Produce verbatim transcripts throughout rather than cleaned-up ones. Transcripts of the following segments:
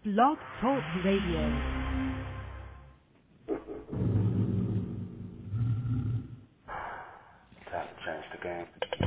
Blog Talk Radio. Time to change the game.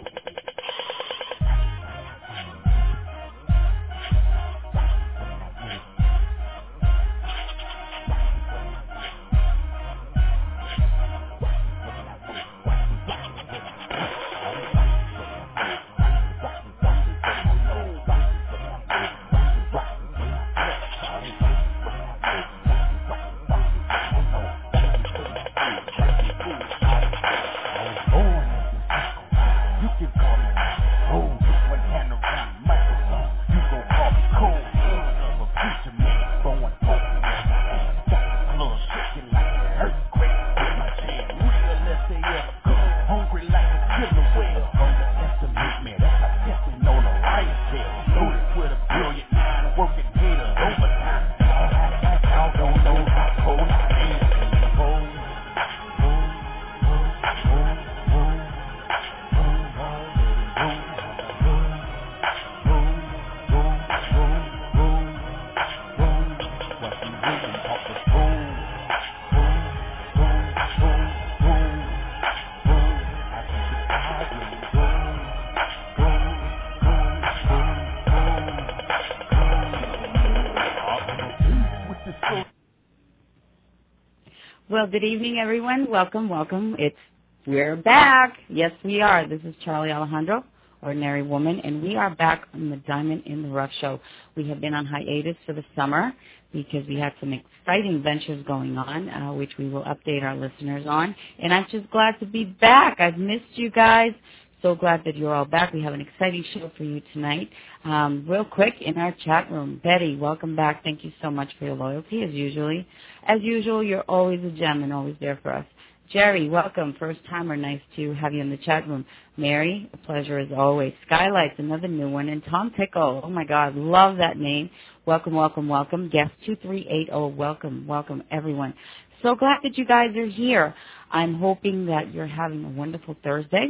Well, good evening, everyone. Welcome, welcome. It's we're back. Yes, we are. This is Charlie Alejandro, Ordinary Woman, and we are back on the Diamond in the Rough show. We have been on hiatus for the summer because we had some exciting ventures going on, uh, which we will update our listeners on. And I'm just glad to be back. I've missed you guys. So glad that you're all back. We have an exciting show for you tonight. Um, real quick, in our chat room, Betty, welcome back. Thank you so much for your loyalty, as usually. As usual, you're always a gem and always there for us. Jerry, welcome. First timer, nice to have you in the chat room. Mary, a pleasure as always. Skylights, another new one. And Tom Pickle, oh my God, love that name. Welcome, welcome, welcome. Guest two three eight zero, welcome, welcome everyone. So glad that you guys are here. I'm hoping that you're having a wonderful Thursday,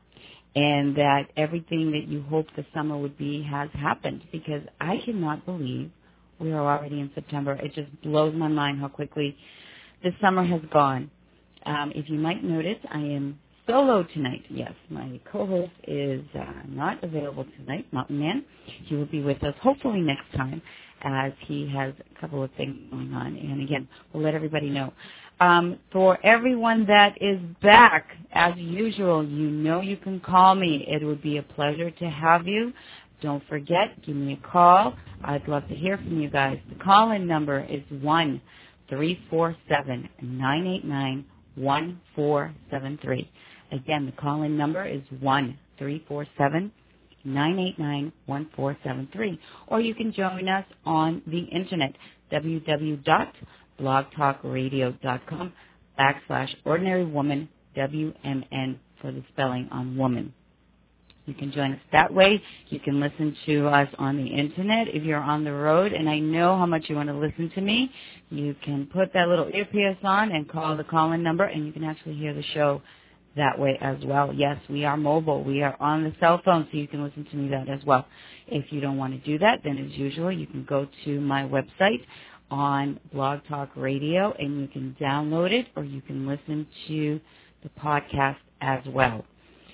and that everything that you hoped the summer would be has happened, because I cannot believe we are already in September. It just blows my mind how quickly the summer has gone. Um, if you might notice, I am solo tonight. Yes, my co-host is uh, not available tonight, Mountain Man. He will be with us hopefully next time, as he has a couple of things going on. And again, we'll let everybody know. Um, for everyone that is back, as usual, you know you can call me. It would be a pleasure to have you. Don't forget, give me a call. I'd love to hear from you guys. The call-in number is one three four seven, nine eight nine, one four seven three. Again, the call-in number is one three four seven, nine eight nine, one four seven three. Or you can join us on the internet, w w w dot blog talk radio dot com backslash ordinary woman, W M N for the spelling on woman. You can join us that way. You can listen to us on the internet if you're on the road, and I know how much you want to listen to me. You can put that little earpiece on and call the call-in number, and you can actually hear the show that way as well. Yes, we are mobile. We are on the cell phone, so you can listen to me that as well. If you don't want to do that, then as usual, you can go to my website on Blog Talk Radio, and you can download it, or you can listen to the podcast as well.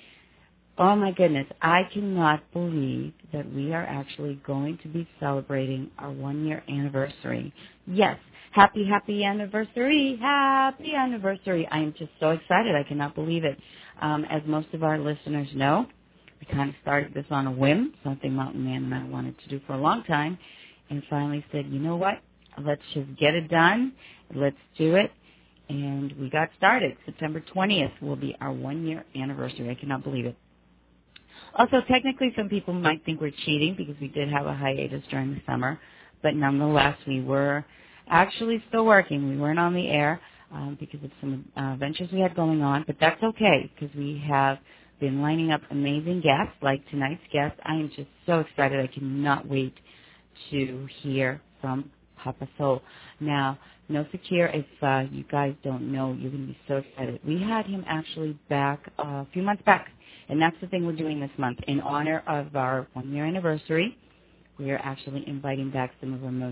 Oh my goodness, I cannot believe that we are actually going to be celebrating our one-year anniversary. Yes, happy, happy anniversary, happy anniversary. I am just so excited. I cannot believe it. Um, as most of our listeners know, we kind of started this on a whim, something Mountain Man and I wanted to do for a long time, and finally said, you know what? Let's just get it done. Let's do it. And we got started. September twentieth will be our one-year anniversary. I cannot believe it. Also, technically, some people might think we're cheating because we did have a hiatus during the summer. But nonetheless, we were actually still working. We weren't on the air um, because of some uh, ventures we had going on. But that's okay, because we have been lining up amazing guests like tonight's guest. I am just so excited. I cannot wait to hear from Papa Soul. Now, no Fakir, if uh, you guys don't know, you're going to be so excited. We had him actually back uh, a few months back, and that's the thing we're doing this month. In honor of our one-year anniversary, we are actually inviting back some of our most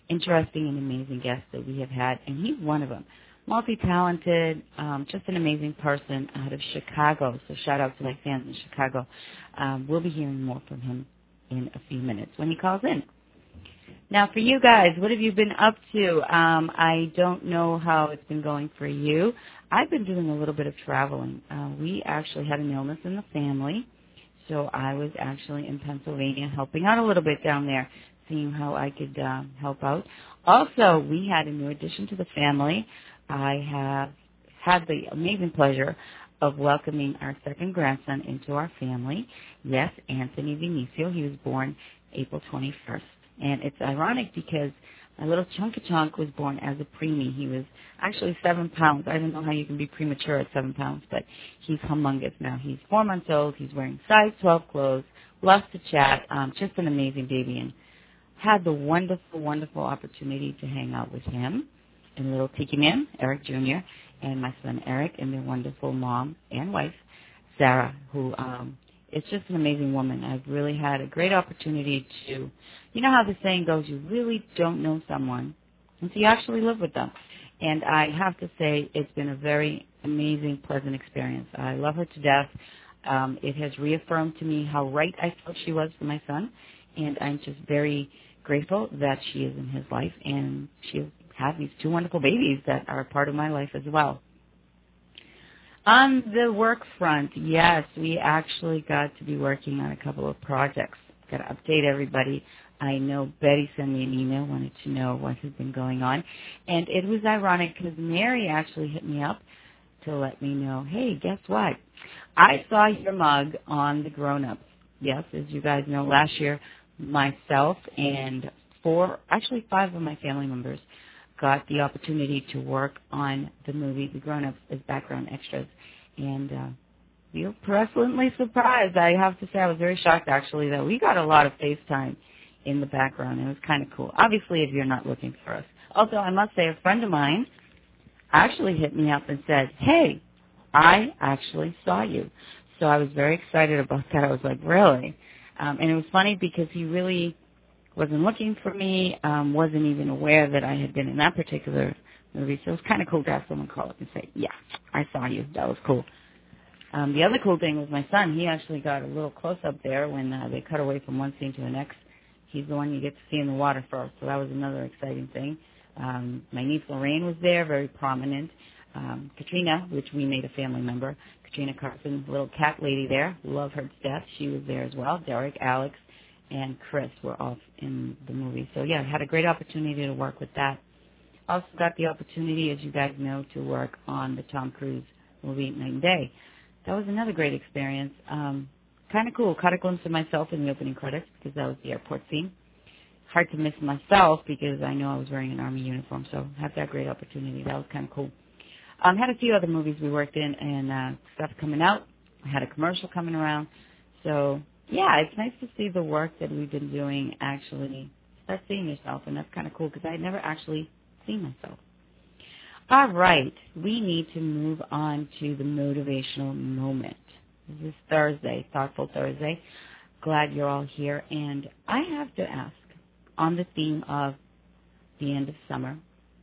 interesting and amazing guests that we have had, and he's one of them. Multi-talented, um, just an amazing person out of Chicago. So shout out to my fans in Chicago. Um, we'll be hearing more from him in a few minutes when he calls in. Now, for you guys, what have you been up to? Um, I don't know how it's been going for you. I've been doing a little bit of traveling. Uh, we actually had an illness in the family, so I was actually in Pennsylvania helping out a little bit down there, seeing how I could uh, help out. Also, we had a new addition to the family. I have had the amazing pleasure of welcoming our second grandson into our family. Yes, Anthony Vinicio. He was born April twenty-first. And it's ironic because my little Chunka Chunk was born as a preemie. He was actually seven pounds. I don't know how you can be premature at seven pounds, but he's humongous now. He's four months old. He's wearing size twelve clothes, loves to chat, um, just an amazing baby. And had the wonderful, wonderful opportunity to hang out with him and little Tiki Man, Eric Junior, and my son Eric and their wonderful mom and wife, Sarah, who um, is just an amazing woman. I've really had a great opportunity to, you know how the saying goes, you really don't know someone until you actually live with them. And I have to say it's been a very amazing, pleasant experience. I love her to death. Um, it has reaffirmed to me how right I felt she was for my son, and I'm just very grateful that she is in his life, and she had these two wonderful babies that are a part of my life as well. On the work front, yes, we actually got to be working on a couple of projects. Got to update everybody. I know Betty sent me an email, wanted to know what has been going on. And it was ironic because Mary actually hit me up to let me know, hey, guess what? I saw your mug on the Grown Ups. Yes, as you guys know, last year, myself and four, actually five of my family members got the opportunity to work on the movie The Grown Ups as background extras. And uh, we were pleasantly surprised. I have to say I was very shocked, actually, that we got a lot of FaceTime in the background. It was kind of cool. Obviously, if you're not looking for us. Also, I must say, a friend of mine actually hit me up and said, hey, I actually saw you. So I was very excited about that. I was like, really? Um, and it was funny because he really wasn't looking for me, um, wasn't even aware that I had been in that particular movie. So it was kind of cool to have someone call up and say, yeah, I saw you. That was cool. Um, the other cool thing was my son. He actually got a little close-up there when uh, they cut away from one scene to the next. He's the one you get to see in the water first, so that was another exciting thing. Um, my niece Lorraine was there, very prominent. Um, Katrina, which we made a family member, Katrina Carson, little cat lady there, love her to death. She was there as well. Derek, Alex, and Chris were all in the movie. So, yeah, I had a great opportunity to work with that. Also got the opportunity, as you guys know, to work on the Tom Cruise movie Night and Day. That was another great experience. Um, kind of cool. Caught a glimpse of myself in the opening credits because that was the airport scene. Hard to miss myself because I know I was wearing an Army uniform, so had that great opportunity. That was kind of cool. Um, had a few other movies we worked in and uh, stuff coming out. I had a commercial coming around. So, yeah, it's nice to see the work that we've been doing actually start seeing yourself, and that's kind of cool because I had never actually seen myself. All right, we need to move on to the motivational moment. This is Thursday, Thoughtful Thursday. Glad you're all here. And I have to ask, on the theme of the end of summer,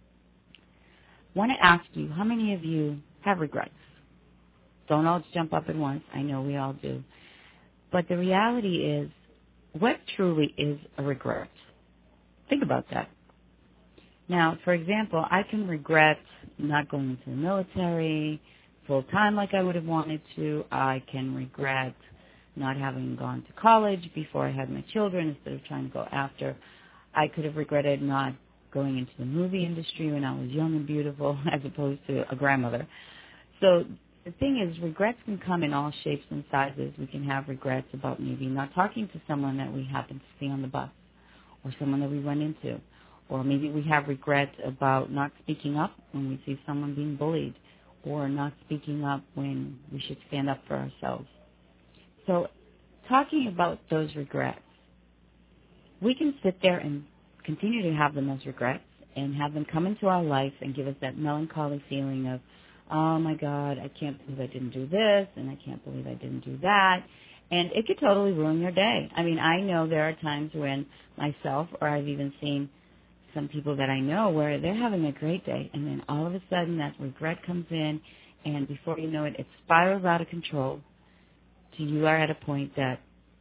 want to ask you, how many of you have regrets? Don't all jump up at once. I know we all do. But the reality is, what truly is a regret? Think about that. Now, for example, I can regret not going into the military full-time like I would have wanted to. I can regret not having gone to college before I had my children instead of trying to go after. I could have regretted not going into the movie industry when I was young and beautiful as opposed to a grandmother. So the thing is, regrets can come in all shapes and sizes. We can have regrets about maybe not talking to someone that we happen to see on the bus or someone that we run into. Or maybe we have regrets about not speaking up when we see someone being bullied, or not speaking up when we should stand up for ourselves. So talking about those regrets, we can sit there and continue to have them as regrets and have them come into our life and give us that melancholy feeling of, oh, my God, I can't believe I didn't do this, and I can't believe I didn't do that. And it could totally ruin your day. I mean, I know there are times when myself, or I've even seen some people that I know where they're having a great day, and then all of a sudden that regret comes in, and before you know it, it spirals out of control till you are at a point that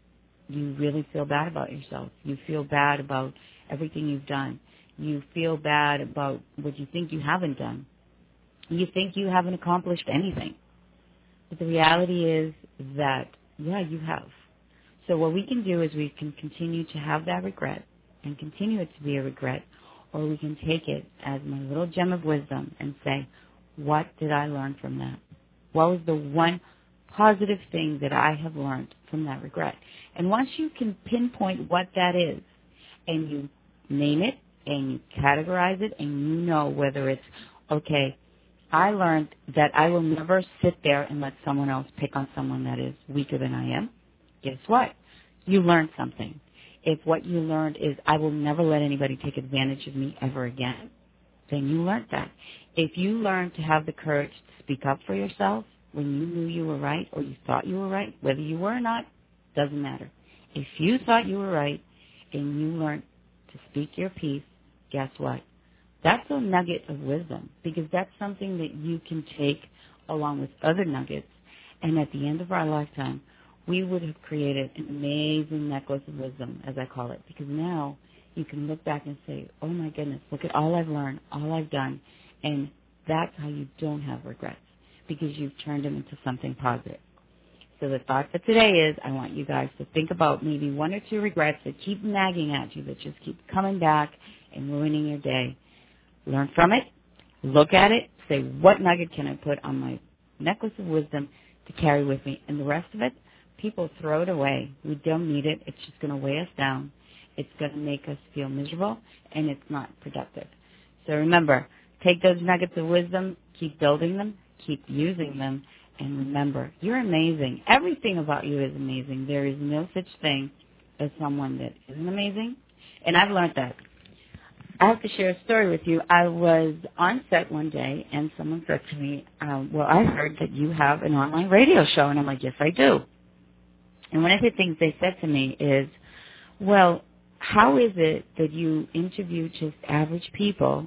you really feel bad about yourself. You feel bad about everything you've done. You feel bad about what you think you haven't done. You think you haven't accomplished anything. But the reality is that, yeah, you have. So what we can do is we can continue to have that regret and continue it to be a regret, or we can take it as my little gem of wisdom and say, what did I learn from that? What was the one positive thing that I have learned from that regret? And once you can pinpoint what that is, and you name it, and you categorize it, and you know whether it's, okay, I learned that I will never sit there and let someone else pick on someone that is weaker than I am. Guess what? You learned something. If what you learned is I will never let anybody take advantage of me ever again, then you learned that. If you learned to have the courage to speak up for yourself when you knew you were right or you thought you were right, whether you were or not, doesn't matter. If you thought you were right and you learned to speak your piece, guess what? That's a nugget of wisdom, because that's something that you can take along with other nuggets, and at the end of our lifetime, we would have created an amazing necklace of wisdom, as I call it, because now you can look back and say, oh my goodness, look at all I've learned, all I've done, and that's how you don't have regrets, because you've turned them into something positive. So the thought for today is I want you guys to think about maybe one or two regrets that keep nagging at you, that just keep coming back and ruining your day. Learn from it, look at it, say, what nugget can I put on my necklace of wisdom to carry with me? And the rest of it, people throw it away. We don't need it. It's just going to weigh us down. It's going to make us feel miserable, and it's not productive. So remember, take those nuggets of wisdom, keep building them, keep using them, and remember, you're amazing. Everything about you is amazing. There is no such thing as someone that isn't amazing, and I've learned that. I have to share a story with you. I was on set one day, and someone said to me, um, well, I heard that you have an online radio show. And I'm like, yes, I do. And one of the things they said to me is, well, how is it that you interview just average people,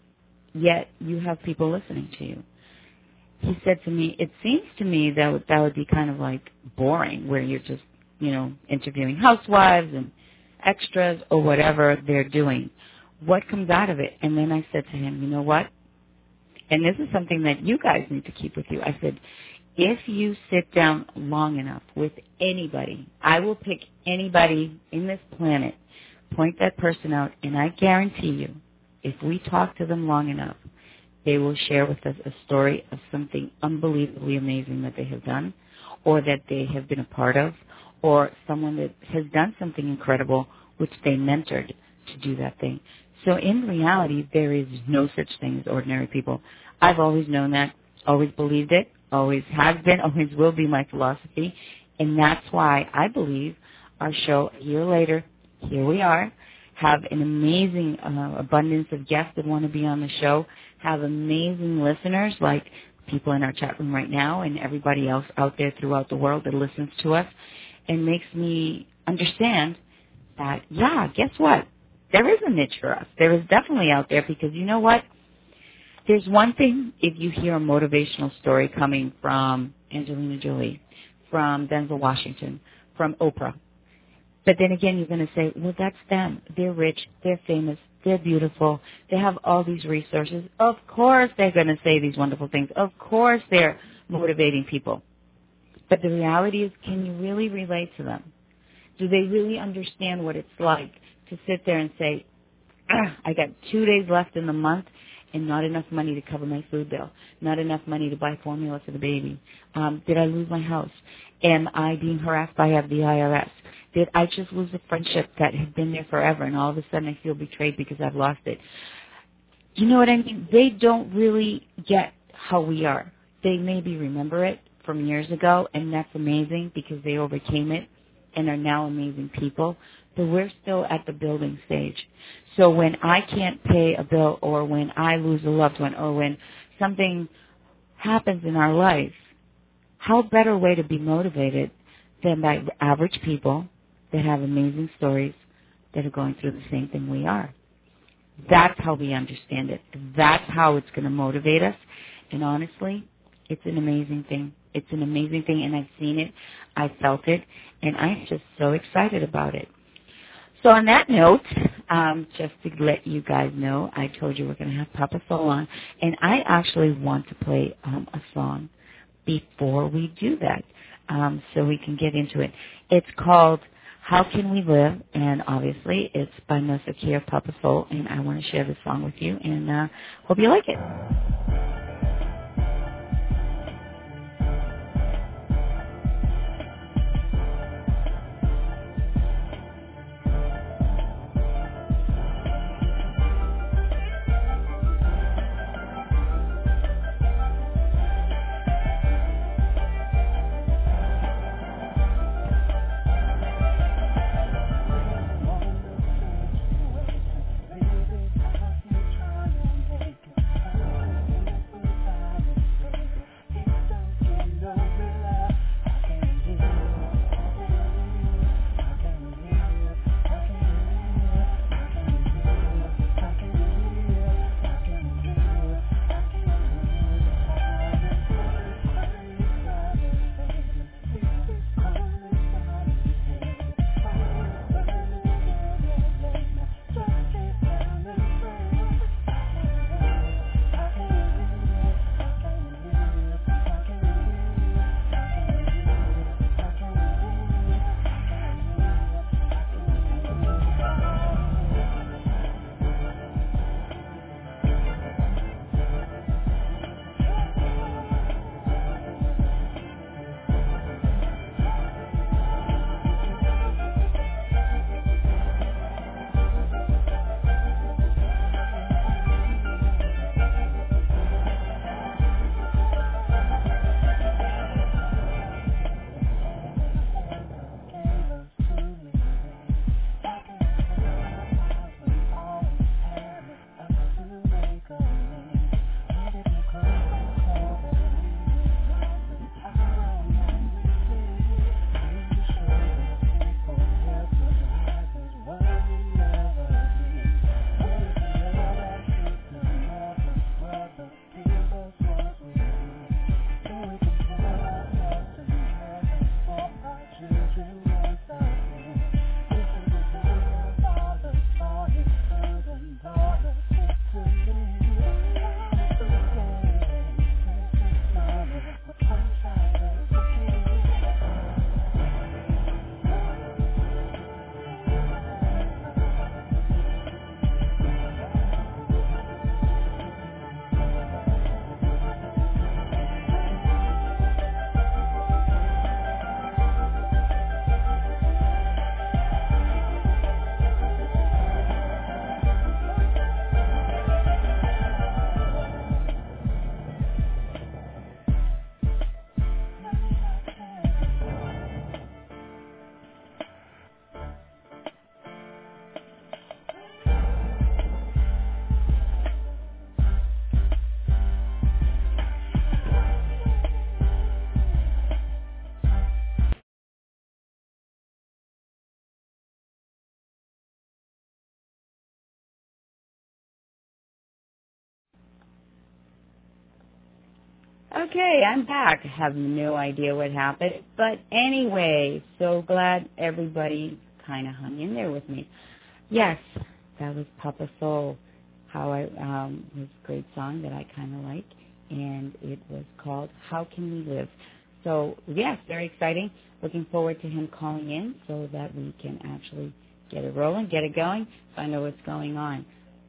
yet you have people listening to you? He said to me, it seems to me that that would be kind of like boring, where you're just, you know, interviewing housewives and extras or whatever they're doing. What comes out of it? And then I said to him, you know what? And this is something that you guys need to keep with you. I said, if you sit down long enough with anybody, I will pick anybody in this planet, point that person out, and I guarantee you, if we talk to them long enough, they will share with us a story of something unbelievably amazing that they have done, or that they have been a part of, or someone that has done something incredible which they mentored to do that thing. So in reality, there is no such thing as ordinary people. I've always known that, always believed it, always has been, always will be my philosophy, and that's why I believe our show, a year later, here we are, have an amazing uh, abundance of guests that want to be on the show, have amazing listeners like people in our chat room right now and everybody else out there throughout the world that listens to us, and makes me understand that, yeah, guess what? There is a niche for us. There is definitely out there, because you know what? There's one thing if you hear a motivational story coming from Angelina Jolie, from Denzel Washington, from Oprah. But then again, you're going to say, well, that's them. They're rich. They're famous. They're beautiful. They have all these resources. Of course they're going to say these wonderful things. Of course they're motivating people. But the reality is, can you really relate to them? Do they really understand what it's like to sit there and say, ah, I got two days left in the month and not enough money to cover my food bill, not enough money to buy formula for the baby. Um, did I lose my house? Am I being harassed by the I R S? Did I just lose a friendship that had been there forever, and all of a sudden I feel betrayed because I've lost it? You know what I mean? They don't really get how we are. They maybe remember it from years ago, and that's amazing because they overcame it and are now amazing people. But we're still at the building stage. So when I can't pay a bill, or when I lose a loved one, or when something happens in our life, how better way to be motivated than by average people that have amazing stories that are going through the same thing we are? That's how we understand it. That's how it's going to motivate us. And honestly, it's an amazing thing. It's an amazing thing, and I've seen it. I felt it, and I'm just so excited about it. So on that note, um, just to let you guys know, I told you we're going to have Papa Soul on, and I actually want to play um, a song before we do that, um, so we can get into it. It's called How Can We Live, and obviously it's by Nosaki of Papa Soul, and I want to share this song with you, and uh, hope you like it. Okay, I'm back. I have no idea what happened. But anyway, so glad everybody kind of hung in there with me. Yes, that was Papa Soul. How I um, was a great song that I kind of like, and it was called How Can We Live. So, yes, very exciting. Looking forward to him calling in so that we can actually get it rolling, get it going, find out what's going on.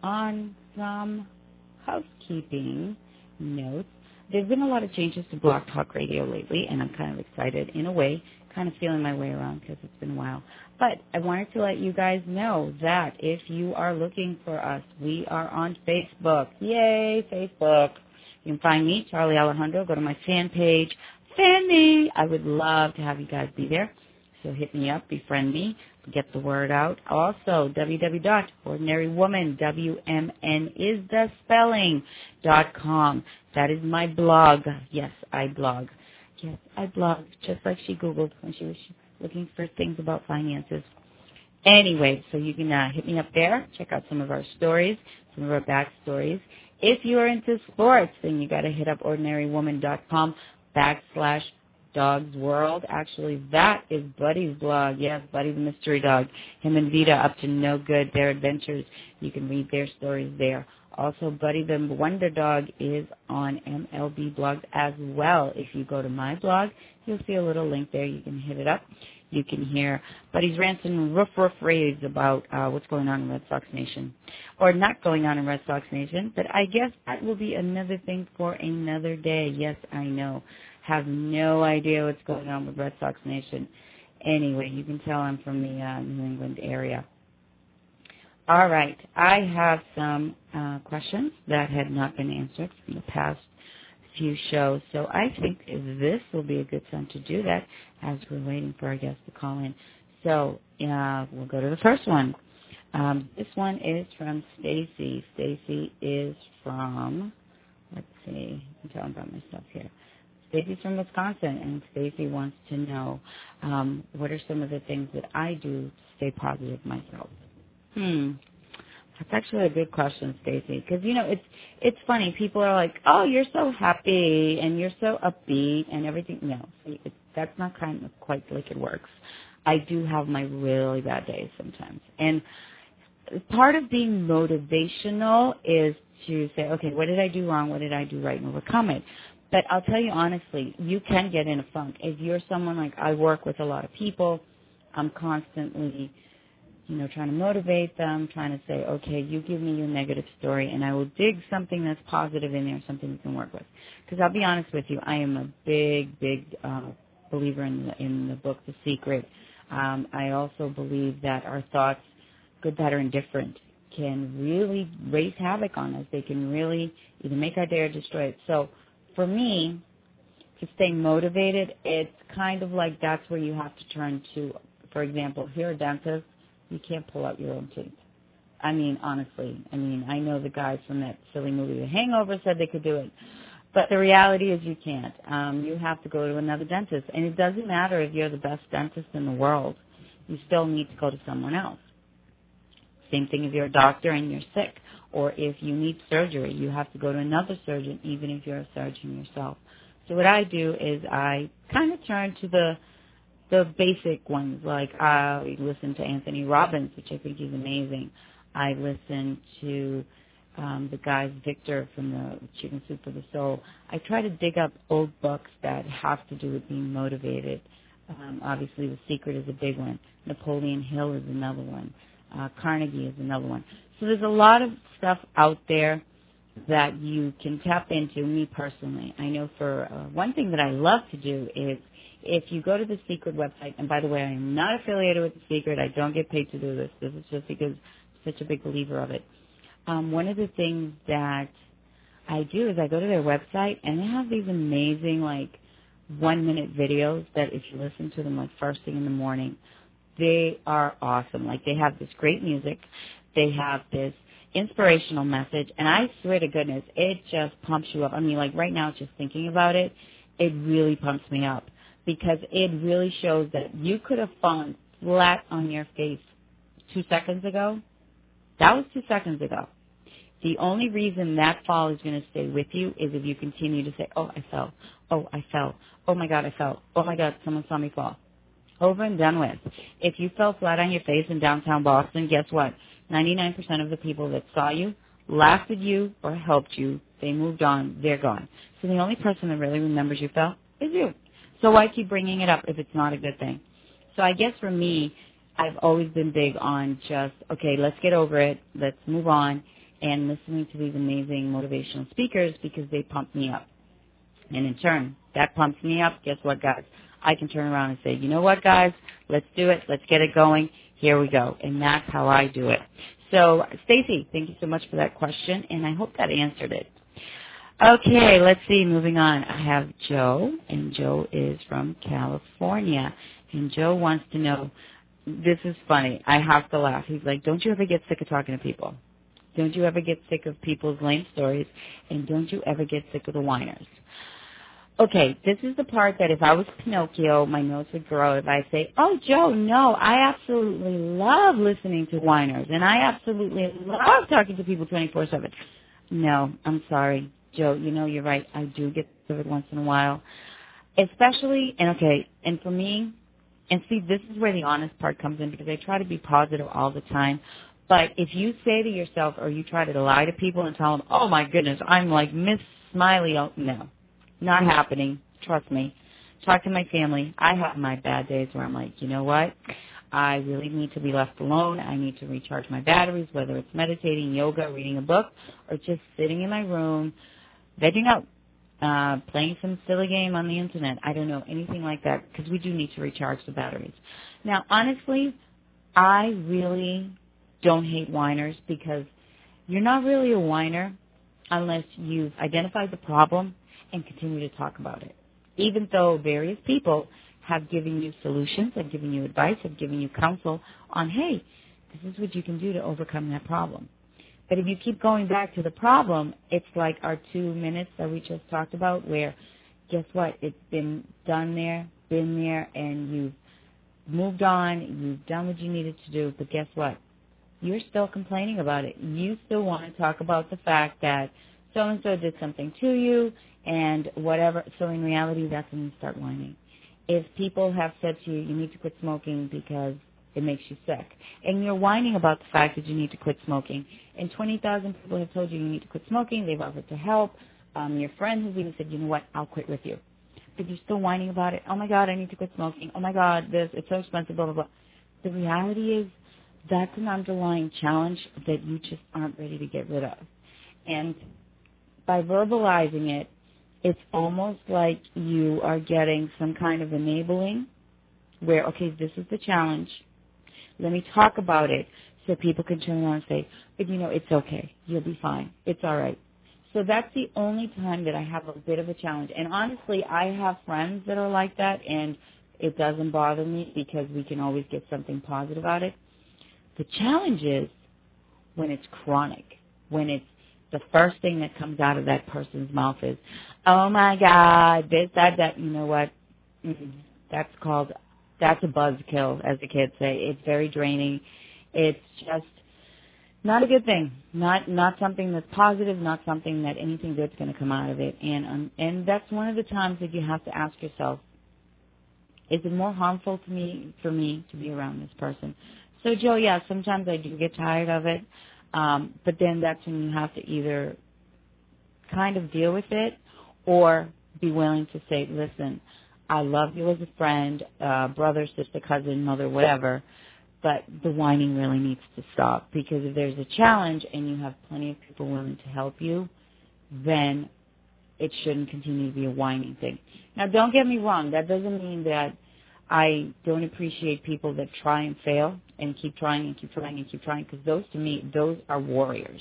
On some housekeeping notes, there's been a lot of changes to Blog Talk Radio lately, and I'm kind of excited in a way, kind of feeling my way around because it's been a while. But I wanted to let you guys know that if you are looking for us, we are on Facebook. Yay, Facebook. You can find me, Charlie Alejandro. Go to my fan page. Fan me. I would love to have you guys be there. So hit me up, befriend me, get the word out. Also, w w w dot ordinary woman, W M N is the spelling, dot com. That is my blog. Yes, I blog. Yes, I blog, just like she Googled when she was looking for things about finances. Anyway, so you can uh, hit me up there, check out some of our stories, some of our backstories. If you are into sports, then you got to hit up ordinarywoman.com backslash Dog's World. Actually, that is Buddy's blog. Yes, Buddy the mystery dog. Him and Vita up to no good, their adventures. You can read their stories there. Also, Buddy the Wonder Dog is on M L B blogs as well. If you go to my blog, you'll see a little link there. You can hit it up. You can hear Buddy's rants and roof roof raves about uh, what's going on in Red Sox Nation. Or not going on in Red Sox Nation, but I guess that will be another thing for another day. Yes, I know. Have no idea what's going on with Red Sox Nation. Anyway, you can tell I'm from the uh, New England area. All right, I have some uh, questions that had not been answered from the past few shows, so I think this will be a good time to do that as we're waiting for our guest to call in. So uh, we'll go to the first one. Um, this one is from Stacy. Stacy is from, let's see, I'm telling about myself here. Stacy's from Wisconsin, and Stacy wants to know um, what are some of the things that I do to stay positive myself. Hmm. That's actually a good question, Stacy, because, you know, it's it's funny. People are like, oh, you're so happy and you're so upbeat and everything. No, see, it, that's not kind of quite like it works. I do have my really bad days sometimes. And part of being motivational is to say, okay, what did I do wrong? What did I do right and overcome it? But I'll tell you honestly, you can get in a funk. If you're someone like I work with a lot of people, I'm constantly you know, trying to motivate them, trying to say, okay, you give me your negative story, and I will dig something that's positive in there, something you can work with. Because I'll be honest with you, I am a big, big uh, believer in the, in the book, The Secret. Um, I also believe that our thoughts, good, bad, or indifferent, can really raise havoc on us. They can really either make our day or destroy it. So for me, to stay motivated, it's kind of like that's where you have to turn to, for example, if you're a dentist, you can't pull out your own teeth. I mean, honestly. I mean, I know the guys from that silly movie, The Hangover, said they could do it. But the reality is you can't. Um, you have to go to another dentist. And it doesn't matter if you're the best dentist in the world. You still need to go to someone else. Same thing if you're a doctor and you're sick. Or if you need surgery, you have to go to another surgeon, even if you're a surgeon yourself. So what I do is I kind of turn to the the basic ones, like I listen to Anthony Robbins, which I think is amazing. I listen to um, the guys, Victor from the Chicken Soup for the Soul. I try to dig up old books that have to do with being motivated. Um, obviously, The Secret is a big one. Napoleon Hill is another one. Uh, Carnegie is another one. So there's a lot of stuff out there that you can tap into, me personally. I know for uh, one thing that I love to do is if you go to the Secret website, and by the way, I am not affiliated with the Secret. I don't get paid to do this. This is just because I'm such a big believer of it. Um, one of the things that I do is I go to their website, and they have these amazing, like, one-minute videos that if you listen to them, like, first thing in the morning, they are awesome. Like, they have this great music. They have this inspirational message, and I swear to goodness, it just pumps you up. I mean, like, right now, just thinking about it, it really pumps me up. Because it really shows that you could have fallen flat on your face two seconds ago. That was two seconds ago. The only reason that fall is going to stay with you is if you continue to say, oh, I fell. Oh, I fell. Oh, my God, I fell. Oh, my God, someone saw me fall. Over and done with. If you fell flat on your face in downtown Boston, guess what? ninety-nine percent of the people that saw you, laughed at you, or helped you, they moved on, they're gone. So the only person that really remembers you fell is you. So why keep bringing it up if it's not a good thing? So I guess for me, I've always been big on just, okay, let's get over it, let's move on, and listening to these amazing motivational speakers because they pump me up. And in turn, that pumps me up. Guess what, guys? I can turn around and say, you know what, guys? Let's do it. Let's get it going. Here we go. And that's how I do it. So, Stacy, thank you so much for that question, and I hope that answered it. Okay, let's see. Moving on. I have Joe, and Joe is from California. And Joe wants to know, this is funny. I have to laugh. He's like, don't you ever get sick of talking to people? Don't you ever get sick of people's lame stories? And don't you ever get sick of the whiners? Okay, this is the part that if I was Pinocchio, my nose would grow if I say, oh, Joe, no, I absolutely love listening to whiners, and I absolutely love talking to people twenty-four seven. No, I'm sorry, Joe, you know, you're right. I do get sick of it once in a while. Especially, and okay, and for me, and see, this is where the honest part comes in because I try to be positive all the time. But if you say to yourself or you try to lie to people and tell them, oh, my goodness, I'm like Miss Smiley, oh, no. Not happening. Trust me. Talk to my family. I have my bad days where I'm like, you know what? I really need to be left alone. I need to recharge my batteries, whether it's meditating, yoga, reading a book, or just sitting in my room, vegging out, uh, playing some silly game on the internet. I don't know, anything like that, because we do need to recharge the batteries. Now, honestly, I really don't hate whiners because you're not really a whiner unless you've identified the problem and continue to talk about it. Even though various people have given you solutions, have given you advice, have given you counsel on, hey, this is what you can do to overcome that problem. But if you keep going back to the problem, it's like our two minutes that we just talked about where, guess what, it's been done there, been there, and you've moved on, you've done what you needed to do, but guess what? You're still complaining about it. You still want to talk about the fact that so-and-so did something to you and whatever. So in reality, that's when you start whining. If people have said to you, you need to quit smoking because it makes you sick, and you're whining about the fact that you need to quit smoking, and twenty thousand people have told you you need to quit smoking, they've offered to help, um, your friend has even said, you know what, I'll quit with you. But you're still whining about it. Oh, my God, I need to quit smoking. Oh, my God, this, it's so expensive, blah, blah, blah. The reality is that's an underlying challenge that you just aren't ready to get rid of. And by verbalizing it, it's almost like you are getting some kind of enabling where, okay, this is the challenge. Let me talk about it so people can turn around and say, but, you know, it's okay. You'll be fine. It's all right. So that's the only time that I have a bit of a challenge. And honestly, I have friends that are like that, and it doesn't bother me because we can always get something positive out of it. The challenge is when it's chronic, when it's the first thing that comes out of that person's mouth is, oh, my God, this, that, that. You know what? That's called, that's a buzzkill, as the kids say. It's very draining. It's just not a good thing. Not not something that's positive, not something that anything good's going to come out of it. And um, and that's one of the times that you have to ask yourself, is it more harmful to me, for me to be around this person? So, Joe, yeah, sometimes I do get tired of it. Um, but then that's when you have to either kind of deal with it or be willing to say, listen, I love you as a friend, uh, brother, sister, cousin, mother, whatever, but the whining really needs to stop, because if there's a challenge and you have plenty of people willing to help you, then it shouldn't continue to be a whining thing. Now, don't get me wrong. That doesn't mean that I don't appreciate people that try and fail and keep trying and keep trying and keep trying, because those, to me, those are warriors.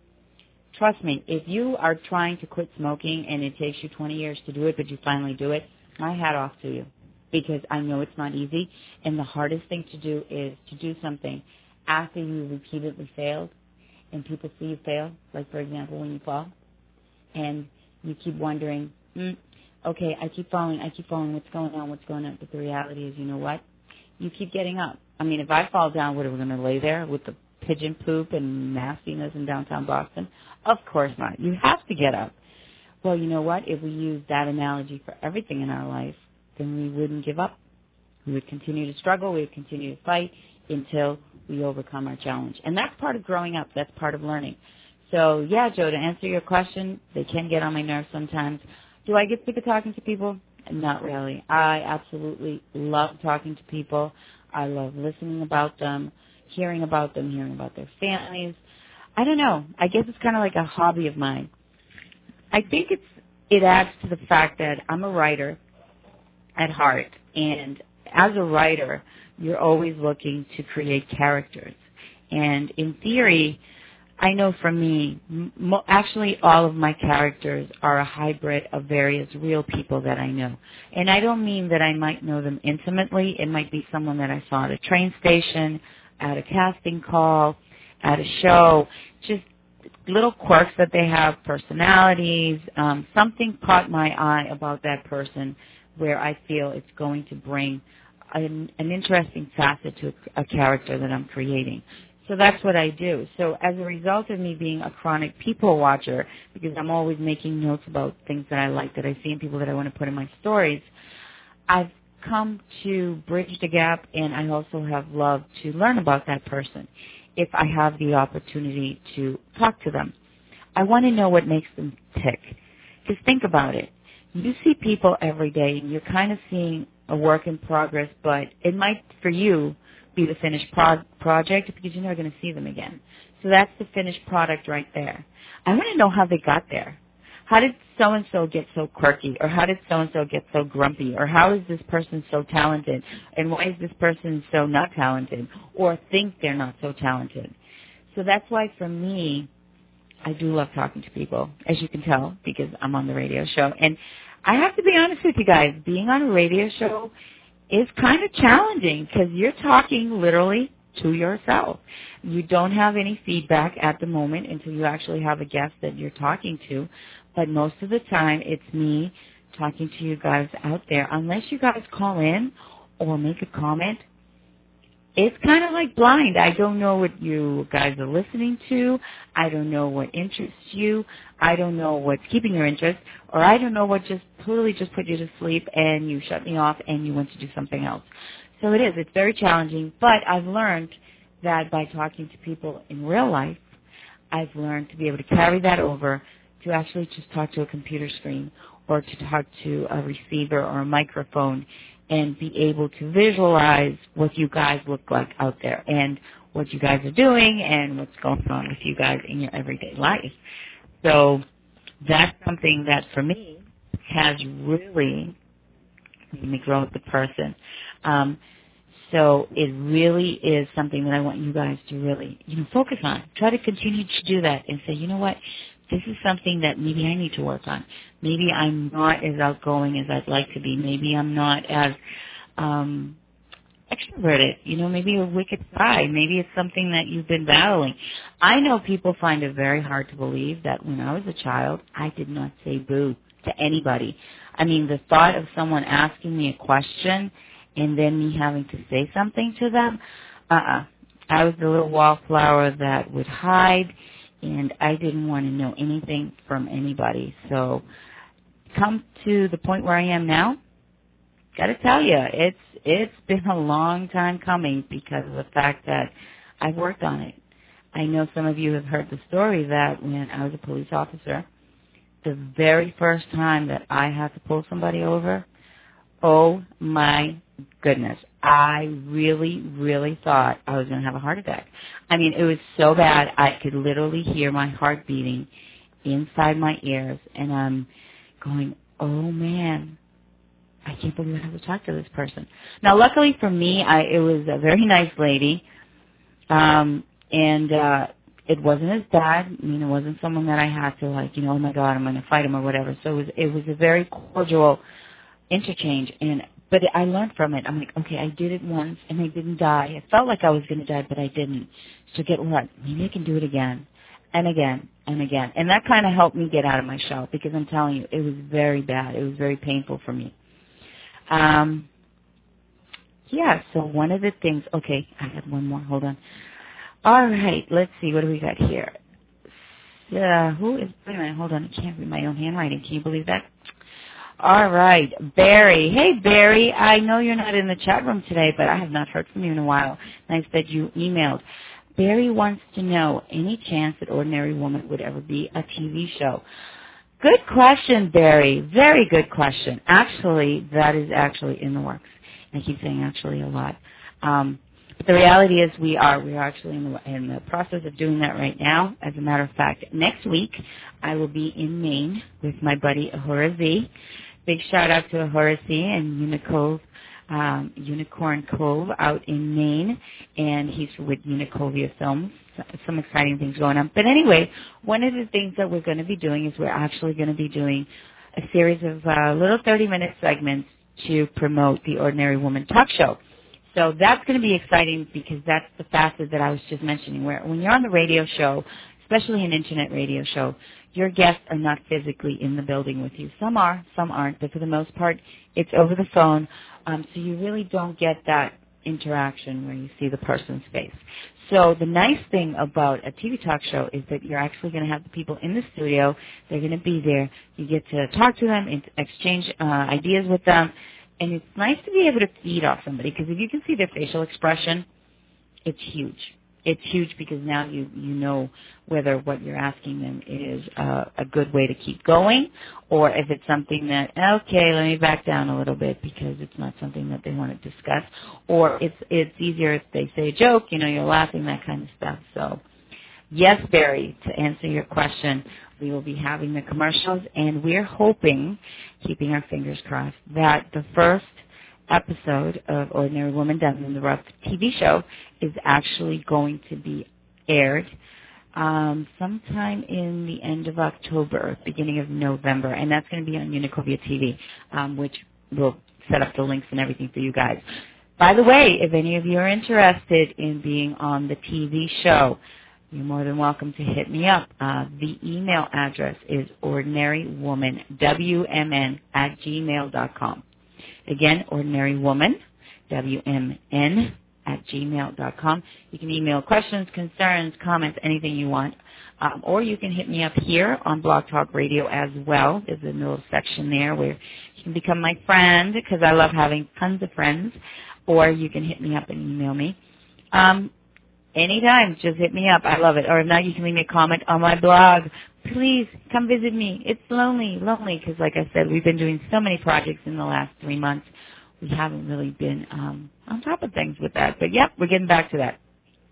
Trust me, if you are trying to quit smoking and it takes you twenty years to do it, but you finally do it, my hat off to you, because I know it's not easy, and the hardest thing to do is to do something after you repeatedly failed, and people see you fail, like, for example, when you fall, and you keep wondering, mm, okay, I keep falling, I keep falling, what's going on, what's going on? But the reality is, you know what? You keep getting up. I mean, if I fall down, what, are we going to lay there with the pigeon poop and nastiness in downtown Boston? Of course not. You have to get up. Well, you know what? If we use that analogy for everything in our life, then we wouldn't give up. We would continue to struggle. We would continue to fight until we overcome our challenge. And that's part of growing up. That's part of learning. So, yeah, Joe, to answer your question, they can get on my nerves sometimes. Do I get sick of talking to people? Not really. I absolutely love talking to people. I love listening about them, hearing about them, hearing about their families. I don't know. I guess it's kind of like a hobby of mine. I think it's it adds to the fact that I'm a writer at heart, and as a writer, you're always looking to create characters. And in theory, I know for me, mo- actually all of my characters are a hybrid of various real people that I know. And I don't mean that I might know them intimately. It might be someone that I saw at a train station, at a casting call, at a show, just little quirks that they have, personalities. Um, something caught my eye about that person where I feel it's going to bring an, an interesting facet to a, a character that I'm creating. So that's what I do. So as a result of me being a chronic people watcher, because I'm always making notes about things that I like, that I see in people that I want to put in my stories, I've come to bridge the gap, and I also have loved to learn about that person if I have the opportunity to talk to them. I want to know what makes them tick. Because think about it. You see people every day, and you're kind of seeing a work in progress, but it might, for you, be the finished pro- project because you're never going to see them again. So that's the finished product right there. I want to know how they got there. How did so-and-so get so quirky? Or how did so-and-so get so grumpy? Or how is this person so talented? And why is this person so not talented? Or think they're not so talented? So that's why for me, I do love talking to people, as you can tell, because I'm on the radio show. And I have to be honest with you guys, being on a radio show is kind of challenging because you're talking literally to yourself. You don't have any feedback at the moment until you actually have a guest that you're talking to. But most of the time, it's me talking to you guys out there. Unless you guys call in or make a comment, it's kind of like blind. I don't know what you guys are listening to. I don't know what interests you. I don't know what's keeping your interest. Or I don't know what just totally just put you to sleep and you shut me off and you went to do something else. So it is. It's very challenging. But I've learned that by talking to people in real life, I've learned to be able to carry that over to actually just talk to a computer screen or to talk to a receiver or a microphone and be able to visualize what you guys look like out there and what you guys are doing and what's going on with you guys in your everyday life. So that's something that, for me, has really made me grow as a person. Um, so it really is something that I want you guys to really, you know, focus on. Try to continue to do that and say, you know what, this is something that maybe I need to work on. Maybe I'm not as outgoing as I'd like to be. Maybe I'm not as um, extroverted. You know, maybe a wicked side. Maybe it's something that you've been battling. I know people find it very hard to believe that when I was a child, I did not say boo to anybody. I mean, the thought of someone asking me a question and then me having to say something to them, uh-uh. I was the little wallflower that would hide, and I didn't want to know anything from anybody. So come to the point where I am now, got to tell you, it's it's been a long time coming because of the fact that I've worked on it. I know some of you have heard the story that when I was a police officer, the very first time that I had to pull somebody over, oh my goodness, I really, really thought I was going to have a heart attack. I mean, it was so bad I could literally hear my heart beating inside my ears, and I'm going, oh man, I can't believe I have to talk to this person. Now, luckily for me, I, it was a very nice lady, um, and uh, it wasn't as bad. I mean, it wasn't someone that I had to, like, you know, oh my God, I'm going to fight him or whatever. So it was, it was a very cordial interchange, and but I learned from it. I'm like, okay, I did it once, and I didn't die. It felt like I was going to die, but I didn't. So get what? Maybe I can do it again, and again, and again. And that kind of helped me get out of my shell, because I'm telling you, it was very bad. It was very painful for me. Um, yeah, so one of the things, okay, I have one more. Hold on. All right, let's see. What do we got here? Uh, who is, wait a minute, hold on. I can't read my own handwriting. Can you believe that? All right, Barry. Hey, Barry, I know you're not in the chat room today, but I have not heard from you in a while. Nice that you emailed. Barry wants to know, any chance that Ordinary Woman would ever be a T V show? Good question, Barry. Very good question. Actually, that is actually in the works. I keep saying actually a lot. Um, but the reality is we are. We are actually in the, in the process of doing that right now. As a matter of fact, next week I will be in Maine with my buddy Ahura Z. Big shout out to Ahura Z and Unicove, um, Unicorn Cove out in Maine, and he's with Unicovia Films. Some exciting things going on. But anyway, one of the things that we're going to be doing is we're actually going to be doing a series of uh, little thirty-minute segments to promote the Ordinary Woman Talk Show. So that's going to be exciting because that's the facet that I was just mentioning, where when you're on the radio show, especially an internet radio show, your guests are not physically in the building with you. Some are, some aren't, but for the most part, it's over the phone, um, so you really don't get that interaction where you see the person's face. So the nice thing about a T V talk show is that you're actually going to have the people in the studio. They're going to be there. You get to talk to them and exchange uh, ideas with them. And it's nice to be able to feed off somebody, because if you can see their facial expression, it's huge. It's huge because now you, you know whether what you're asking them is uh, a good way to keep going, or if it's something that, okay, let me back down a little bit because it's not something that they want to discuss, or it's it's easier if they say a joke, you know, you're laughing, that kind of stuff. So, yes, Barry, to answer your question, we will be having the commercials, and we're hoping, keeping our fingers crossed, that the first episode of Ordinary Woman Diamond in the Rough T V show is actually going to be aired um, sometime in the end of October, beginning of November, and that's going to be on Unicovia T V, um, which will set up the links and everything for you guys. By the way, if any of you are interested in being on the T V show, you're more than welcome to hit me up. Uh, the email address is ordinarywoman, W M N, at gmail dot com. Again, ordinarywoman, W M N, at gmail dot com. You can email questions, concerns, comments, anything you want. Um, or you can hit me up here on Blog Talk Radio as well. There's a little section there where you can become my friend, because I love having tons of friends. Or you can hit me up and email me. Um, anytime, just hit me up. I love it. Or if not, you can leave me a comment on my blog. Please come visit me. It's lonely, lonely, because like I said, we've been doing so many projects in the last three months. We haven't really been um, on top of things with that. But, yep, we're getting back to that.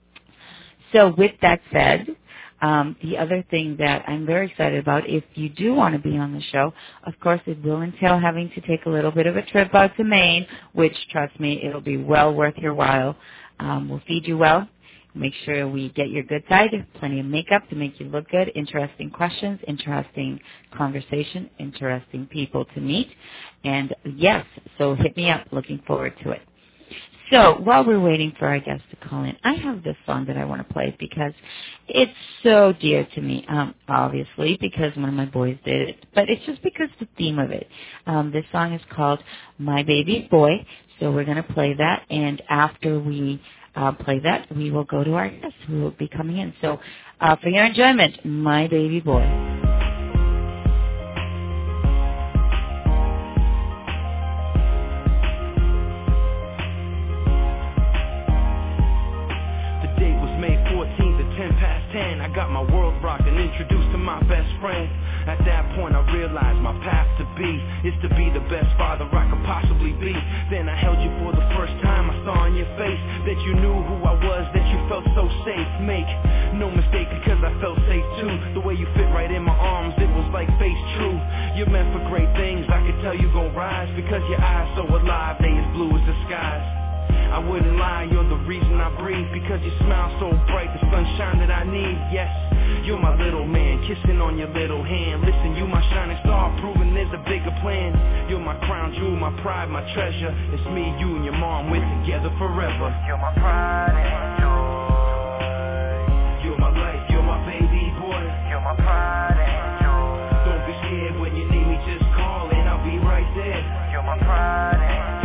So with that said, um, the other thing that I'm very excited about, if you do want to be on the show, of course it will entail having to take a little bit of a trip out to Maine, which, trust me, it'll be well worth your while. Um, we'll feed you well. Make sure we get your good side, plenty of makeup to make you look good, interesting questions, interesting conversation, interesting people to meet. And yes, so hit me up. Looking forward to it. So while we're waiting for our guests to call in, I have this song that I want to play because it's so dear to me, um, obviously, because one of my boys did it. But it's just because the theme of it. Um, this song is called My Baby Boy, so we're going to play that. And after we Uh, play that, we will go to our guests who will be coming in. So uh, for your enjoyment, My Baby Boy. The date was May fourteenth at ten past ten. I got my world rocked and introduced to my best friend. At that point I realized my path to be is to be the best father I could possibly be. Then I held you for the first time. I saw in your face that you knew who I was, that you felt so safe. Make no mistake, because I felt safe too. The way you fit right in my arms, it was like face true. You're meant for great things, I could tell you gon' rise, because your eyes so alive, they as blue as the skies. I wouldn't lie, you're the reason I breathe, because you smile so bright, the sunshine that I need. Yes, you're my little man, kissing on your little hand. Listen, you my shining star, proving there's a bigger plan. You're my crown jewel, my pride, my treasure. It's me, you, and your mom, we're together forever. You're my pride and joy. You're my life, you're my baby boy. You're my pride and joy. Don't be scared when you need me, just call and I'll be right there. You're my pride and joy.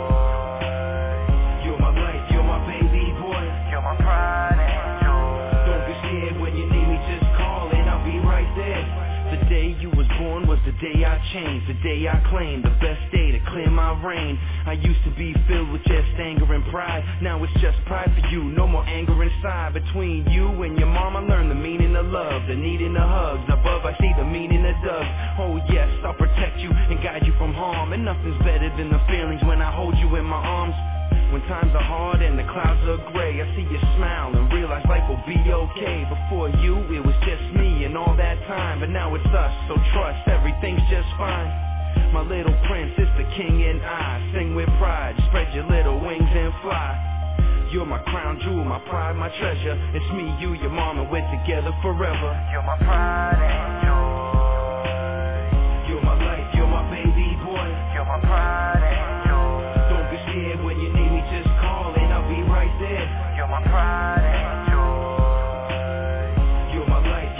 Pride and joy. Don't be scared when you need me, just call and I'll be right there. The day you was born was the day I changed, the day I claimed, the best day to clear my reign. I used to be filled with just anger and pride, now it's just pride for you, no more anger inside. Between you and your mom I learned the meaning of love, the needing of hugs. Above I see the meaning of doves. Oh yes, I'll protect you and guide you from harm, and nothing's better than the feelings when I hold you in my arms. When times are hard and the clouds are gray, I see you smile and realize life will be okay. Before you, it was just me and all that time, but now it's us, so trust, everything's just fine. My little prince, it's the king and I. Sing with pride, spread your little wings and fly. You're my crown jewel, my pride, my treasure. It's me, you, your mom, and we're together forever. You're my pride and joy. You're my life, you're my baby boy. You're my pride and joy. Don't be scared when you need me, just call and I'll be right there. You're my pride and joy. You're my life,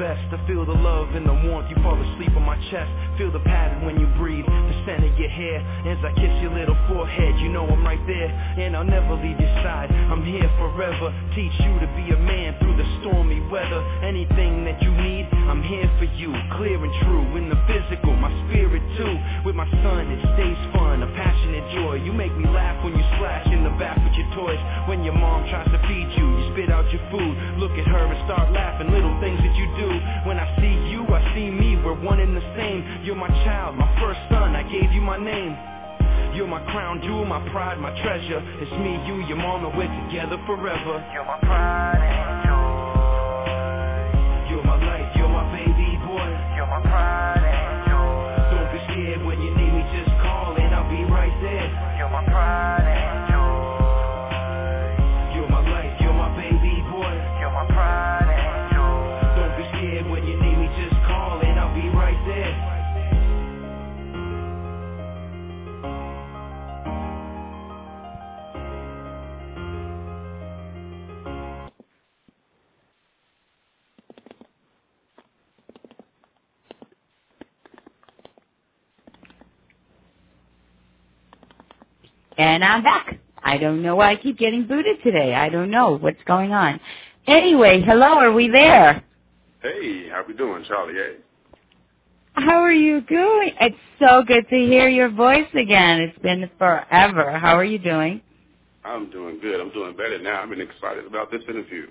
best to feel the love and the warmth. You fall asleep on my chest, feel the pattern when you breathe, the scent of your hair as I kiss your little forehead. You know I'm right there, and I'll never leave your side. I'm here forever, teach you to be a man through the stormy weather. Anything that you need, I'm here for you, clear and true. In the physical, my spirit too. With my son, it stays fun, a passionate joy. You make me laugh when you splash in the bath with your toys. When your mom tries to feed you, you spit out your food. Look at her and start laughing, little things that you do. When I see you, I see me, we're one and the same. You're my child, my first son, I gave you my name. You're my crown jewel, my pride, my treasure. It's me, you, your mom, and we're together forever. You're my pride and joy. You're my life, you're my baby boy. You're my pride and joy. Don't be scared when you need me, just call and I'll be right there. You're my pride and joy. You're my life, you're my baby boy. You're my pride and joy. Don't be scared when you need me, just call and I'll be right there. And I'm back. I don't know why I keep getting booted today. I don't know what's going on. Anyway, hello, are we there? Hey, how we doing, Charlie? Hey. How are you doing? It's so good to hear your voice again. It's been forever. How are you doing? I'm doing good. I'm doing better now. I've been excited about this interview.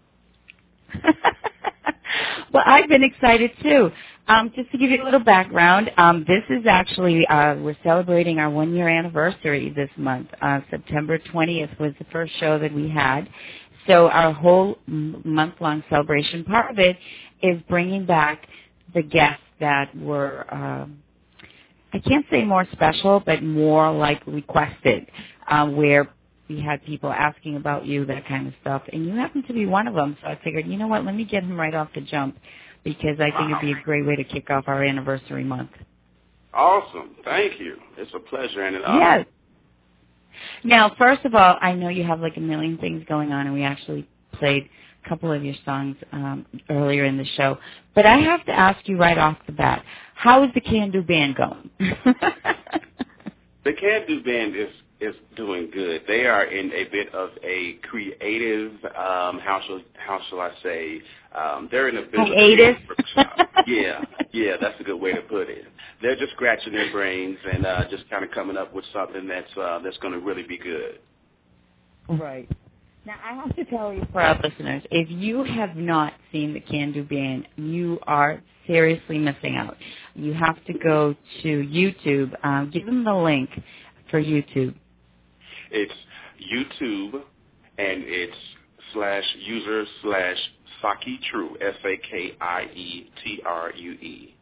Well, I've been excited too. Um, just to give you a little background, um, this is actually, uh, we're celebrating our one-year anniversary this month. Uh, September twentieth was the first show that we had. So our whole m- month-long celebration, part of it is bringing back the guests that were, um, I can't say more special, but more like requested, uh, where we had people asking about you, that kind of stuff. And you happen to be one of them, so I figured, you know what, let me get him right off the jump, because I think it'd be a great way to kick off our anniversary month. Awesome. Thank you. It's a pleasure and an honor. Yes. Now, first of all, I know you have like a million things going on, and we actually played a couple of your songs um, earlier in the show. But I have to ask you right off the bat, how is the Can Do Band going? The Can Do Band is is doing good. They are in a bit of a creative, um, how shall how shall I say? Um, they're in a bit creative. of a workshop. Yeah, yeah, that's a good way to put it. They're just scratching their brains and uh, just kind of coming up with something that's uh, that's going to really be good. Right. Now, I have to tell you, for our listeners, if you have not seen the Can Do Band, you are seriously missing out. You have to go to YouTube. Um, give them the link for YouTube. It's YouTube, and it's slash user slash Saki True, S A K I E T R U E.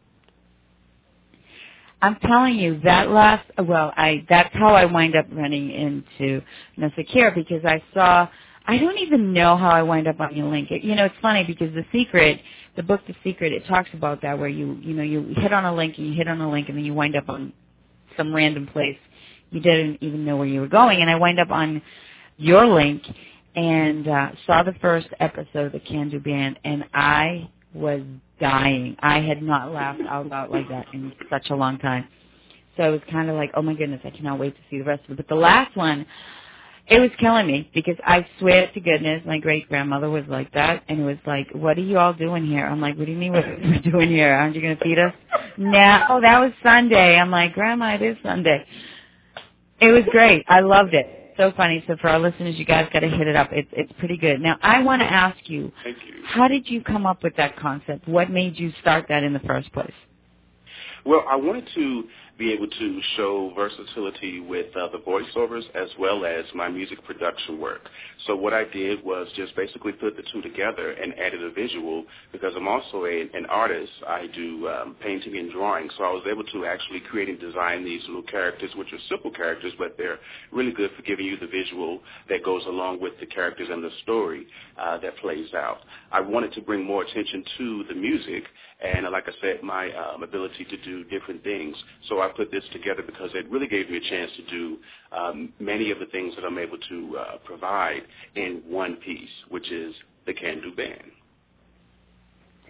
I'm telling you, that last, well, I that's how I wind up running into Nasakir, because I saw, I don't even know how I wind up on your link. It, you know, it's funny because The Secret, the book The Secret, it talks about that, where you, you know, you hit on a link and you hit on a link and then you wind up on some random place. You didn't even know where you were going. And I wind up on your link and uh, saw the first episode of the Can Do Band, and I was dying. I had not laughed out loud like that in such a long time. So I was kind of like, oh, my goodness, I cannot wait to see the rest of it. But the last one, it was killing me, because I swear to goodness, my great-grandmother was like that, and it was like, what are you all doing here? I'm like, what do you mean what are we doing here? Aren't you going to feed us? No, oh, that was Sunday. I'm like, Grandma, it is Sunday. It was great. I loved it. So funny. So for our listeners, you guys got to hit it up. It's it's pretty good. Now, I want to ask you, Thank you. How did you come up with that concept? What made you start that in the first place? Well, I wanted to be able to show versatility with uh, the voiceovers as well as my music production work. So what I did was just basically put the two together and added a visual, because I'm also a, an artist. I do um, painting and drawing, so I was able to actually create and design these little characters, which are simple characters, but they're really good for giving you the visual that goes along with the characters and the story uh, that plays out. I wanted to bring more attention to the music, and like I said, my um, ability to do different things. So I put this together because it really gave me a chance to do um, many of the things that I'm able to uh, provide in one piece, which is the Can Do Band.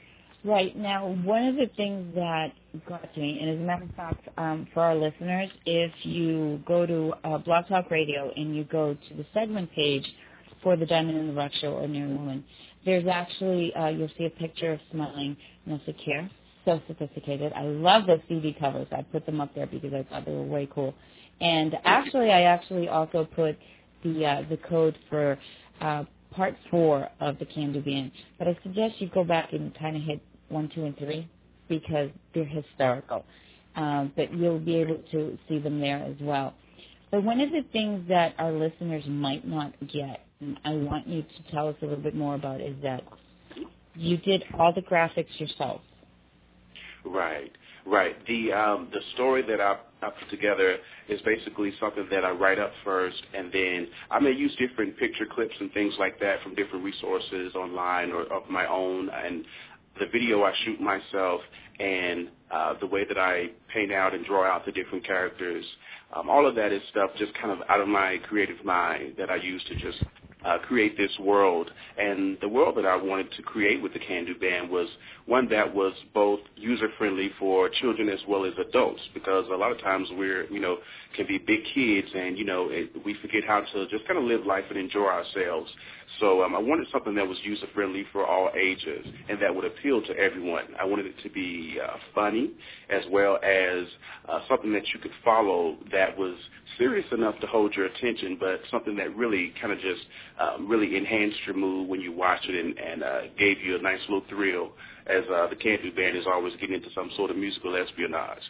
Right. Now, one of the things that got to me, and as a matter of fact, um, for our listeners, if you go to uh, Blog Talk Radio and you go to the segment page for the Diamond in the Rough Show, Ordinary Woman, there's actually, uh, you'll see a picture of smiling Nelsa Keir. So sophisticated. I love those C D covers. I put them up there because I thought they were way cool. And actually, I actually also put the uh, the code for uh, part four of the Can Do Band. But I suggest you go back and kind of hit one, two, and three because they're hysterical. Um, but you'll be able to see them there as well. But one of the things that our listeners might not get, and I want you to tell us a little bit more about, is that you did all the graphics yourself. Right, right. The um, the story that I, I put together is basically something that I write up first, and then I may use different picture clips and things like that from different resources online or of my own, and the video I shoot myself, and uh, the way that I paint out and draw out the different characters, um, all of that is stuff just kind of out of my creative mind that I use to just Uh, create this world. And the world that I wanted to create with the Can Do Band was one that was both user-friendly for children as well as adults, because a lot of times we're, you know, can be big kids and, you know, it, we forget how to just kind of live life and enjoy ourselves. So um, I wanted something that was user-friendly for all ages and that would appeal to everyone. I wanted it to be uh, funny as well as uh, something that you could follow that was serious enough to hold your attention, but something that really kind of just um, really enhanced your mood when you watched it and, and uh, gave you a nice little thrill, as uh, the Can Do Band is always getting into some sort of musical espionage.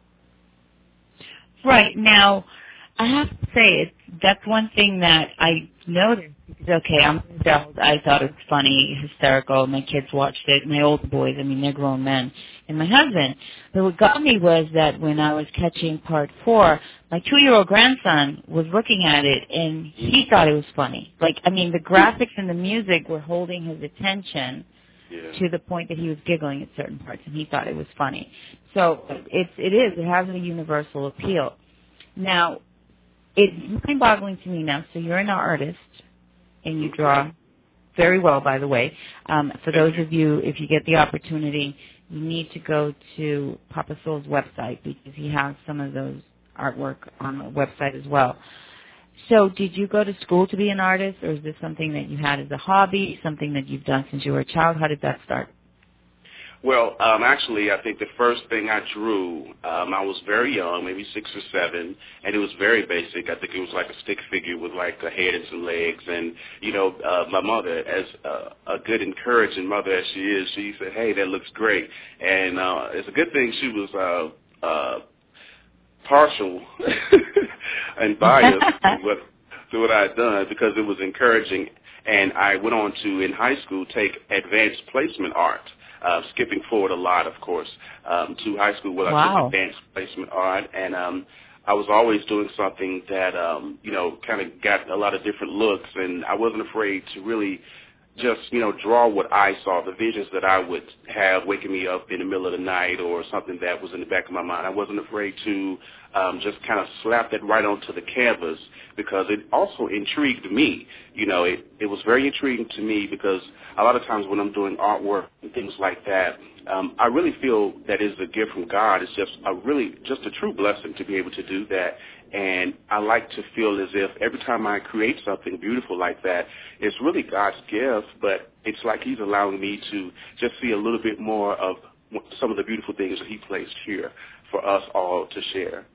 Right. Now, I have to say, it's, that's one thing that I noticed. Okay, I'm an adult. I thought it was funny, hysterical. My kids watched it. My older boys, I mean, they're grown men. And my husband. But what got me was that when I was catching part four, my two-year-old grandson was looking at it, and he thought it was funny. Like, I mean, the graphics and the music were holding his attention yeah. to the point that he was giggling at certain parts, and he thought it was funny. So it's, it is. It has a universal appeal. Now, it's mind-boggling to me now. So you're an artist, and you draw very well, by the way. Um, for those of you, if you get the opportunity, you need to go to Papa Soul's website because he has some of those artwork on the website as well. So did you go to school to be an artist, or is this something that you had as a hobby, something that you've done since you were a child? How did that start? Well, um, actually, I think the first thing I drew, um, I was very young, maybe six or seven, and it was very basic. I think it was like a stick figure with like a head and some legs. And, you know, uh, my mother, as uh, a good encouraging mother as she is, she said, hey, that looks great. And uh, it's a good thing she was uh, uh, partial and biased to what, to what I had done because it was encouraging. And I went on to, in high school, take advanced placement art. Uh, skipping forward a lot, of course, um, to high school where wow. I took advanced placement art, and um, I was always doing something that, um, you know, kind of got a lot of different looks, and I wasn't afraid to really just, you know, draw what I saw, the visions that I would have waking me up in the middle of the night or something that was in the back of my mind. I wasn't afraid to um, just kind of slap that right onto the canvas because it also intrigued me. You know, it, it was very intriguing to me because a lot of times when I'm doing artwork and things like that, um, I really feel that is a gift from God. It's just a really, just a true blessing to be able to do that. And I like to feel as if every time I create something beautiful like that, it's really God's gift, but it's like he's allowing me to just see a little bit more of some of the beautiful things that he placed here for us all to share.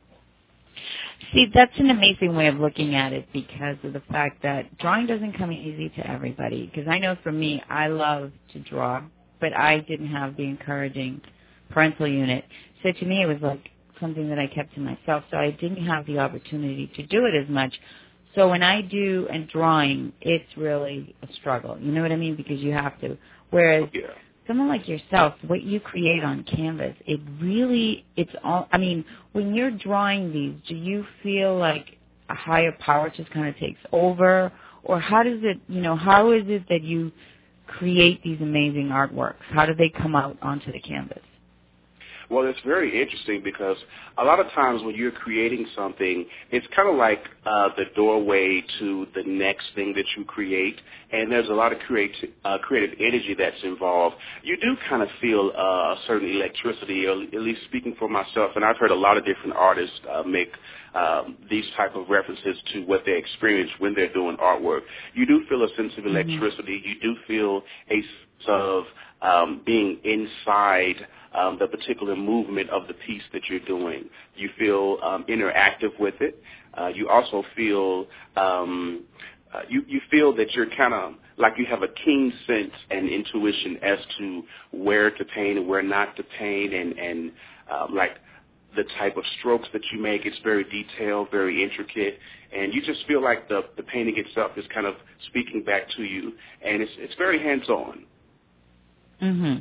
See, that's an amazing way of looking at it because of the fact that drawing doesn't come easy to everybody. Because I know for me, I love to draw, but I didn't have the encouraging parental unit. So to me, it was like something that I kept to myself. So I didn't have the opportunity to do it as much. So when I do a drawing, it's really a struggle. You know what I mean? Because you have to. Whereas yeah. someone like yourself, what you create on canvas, it really, it's all, I mean, when you're drawing these, do you feel like a higher power just kind of takes over? Or how does it, you know, how is it that you create these amazing artworks? How do they come out onto the canvas? Well, it's very interesting because a lot of times when you're creating something, it's kind of like uh, the doorway to the next thing that you create, and there's a lot of creati- uh, creative energy that's involved. You do kind of feel uh, a certain electricity, or at least speaking for myself, and I've heard a lot of different artists uh, make um, these type of references to what they experience when they're doing artwork. You do feel a sense of electricity. Mm-hmm. You do feel a sense of um, being inside Um, the particular movement of the piece that you're doing. You feel um, interactive with it. Uh, you also feel um, uh, you you feel that you're kind of like you have a keen sense and intuition as to where to paint and where not to paint, and and um, like the type of strokes that you make. It's very detailed, very intricate, and you just feel like the the painting itself is kind of speaking back to you, and it's it's very hands-on. Mhm.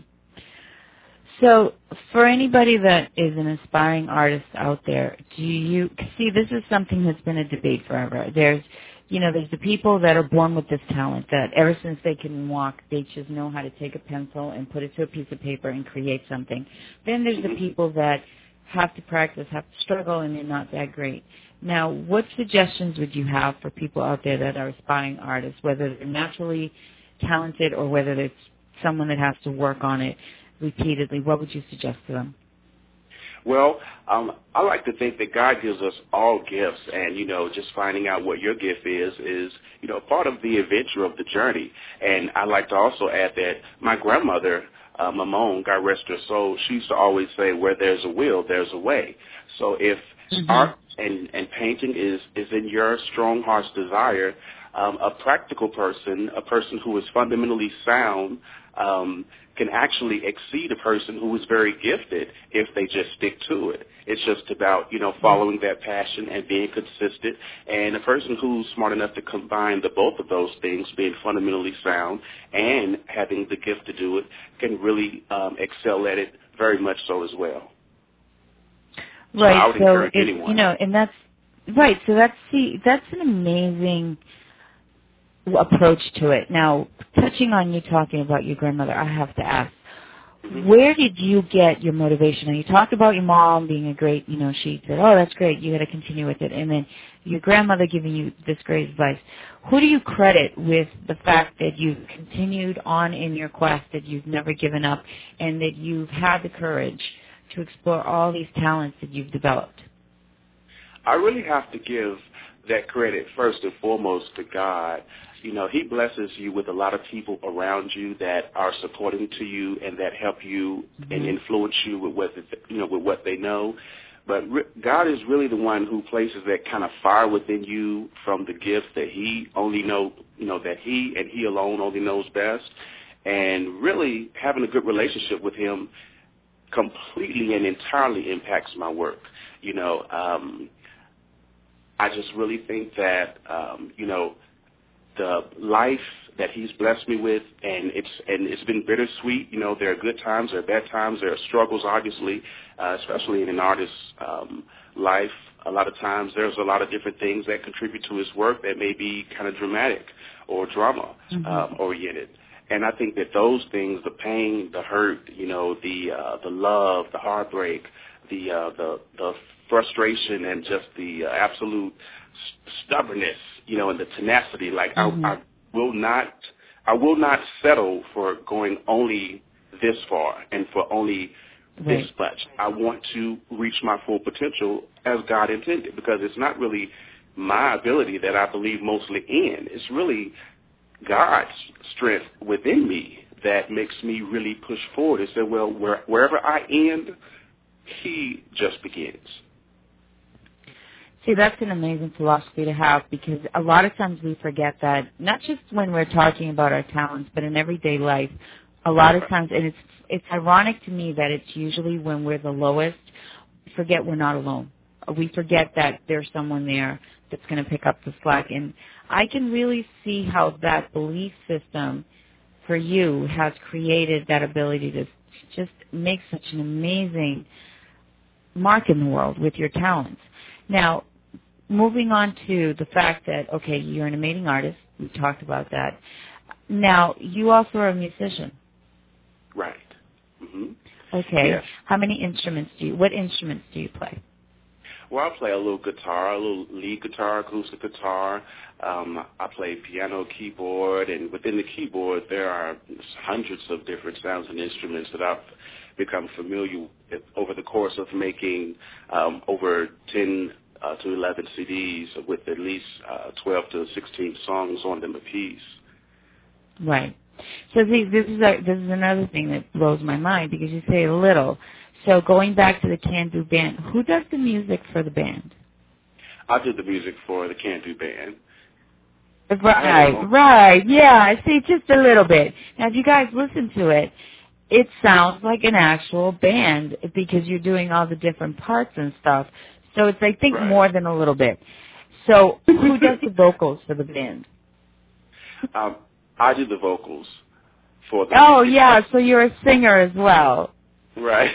So for anybody that is an aspiring artist out there, do you see this is something that's been a debate forever. There's, you know, there's the people that are born with this talent that ever since they can walk, they just know how to take a pencil and put it to a piece of paper and create something. Then there's the people that have to practice, have to struggle, and they're not that great. Now, what suggestions would you have for people out there that are aspiring artists, whether they're naturally talented or whether it's someone that has to work on it repeatedly? What would you suggest to them? Well, um, I like to think that God gives us all gifts, and, you know, just finding out what your gift is is, you know, part of the adventure of the journey. And I like to also add that my grandmother, uh, Mamone, God rest her soul, she used to always say, where there's a will, there's a way. So if mm-hmm. art and, and painting is, is in your strong heart's desire, um, a practical person, a person who is fundamentally sound, um, can actually exceed a person who is very gifted if they just stick to it. It's just about, you know, following that passion and being consistent. And a person who's smart enough to combine the both of those things, being fundamentally sound and having the gift to do it, can really um, excel at it very much so as well. Right. So I would so encourage it, anyone. You know, and that's right. So that's see, that's an amazing approach to it. Now, touching on you talking about your grandmother, I have to ask, mm-hmm. where did you get your motivation? Now, you talked about your mom being a great, you know, she said, oh, that's great, you got to continue with it. And then your grandmother giving you this great advice. Who do you credit with the fact that you've continued on in your quest, that you've never given up, and that you've had the courage to explore all these talents that you've developed? I really have to give that credit first and foremost to God. You know, He blesses you with a lot of people around you that are supporting to you and that help you mm-hmm. and influence you with what you know with what they know. But re- God is really the one who places that kind of fire within you from the gift that He only know, you know, that He and He alone only knows best. And really having a good relationship with Him completely and entirely impacts my work. You know, um, I just really think that um, you know. the life that He's blessed me with, and it's and it's been bittersweet. You know, there are good times, there are bad times, there are struggles, obviously, uh, especially in an artist's um, life. A lot of times there's a lot of different things that contribute to his work that may be kind of dramatic or drama mm-hmm. um, oriented. And I think that those things, the pain, the hurt, you know, the uh, the love, the heartbreak, the uh, the the frustration, and just the uh, absolute stubbornness, you know, and the tenacity. Like mm-hmm. I, I will not, I will not settle for going only this far and for only right. this much. I want to reach my full potential as God intended, because it's not really my ability that I believe mostly in. It's really God's strength within me that makes me really push forward and say, well, where, wherever I end, He just begins. See, that's an amazing philosophy to have, because a lot of times we forget that, not just when we're talking about our talents, but in everyday life. A lot of times, and it's it's ironic to me that it's usually when we're the lowest, we forget we're not alone. We forget that there's someone there that's going to pick up the slack. And I can really see how that belief system for you has created that ability to just make such an amazing mark in the world with your talents. Now, moving on to the fact that, okay, you're an amazing artist. We talked about that. Now, you also are a musician. Right. Mm-hmm. Okay. Yes. How many instruments do you, what instruments do you play? Well, I play a little guitar, a little lead guitar, acoustic guitar. Um, I play piano, keyboard, and within the keyboard there are hundreds of different sounds and instruments that I've become familiar with over the course of making um, over ten uh, to eleven C Ds with at least uh, twelve to sixteen songs on them apiece. Right. So see, this is a, this is another thing that blows my mind because you say a little. So going back to the Can Do Band, who does the music for the band? I did the music for the Can Do Band. Right, right, yeah. See, just a little bit. Now, if you guys listen to it, it sounds like an actual band because you're doing all the different parts and stuff. So it's, I think, right. more than a little bit. So who does the vocals for the band? Um, I do the vocals for the Oh, yeah, so you're a singer as well. Right.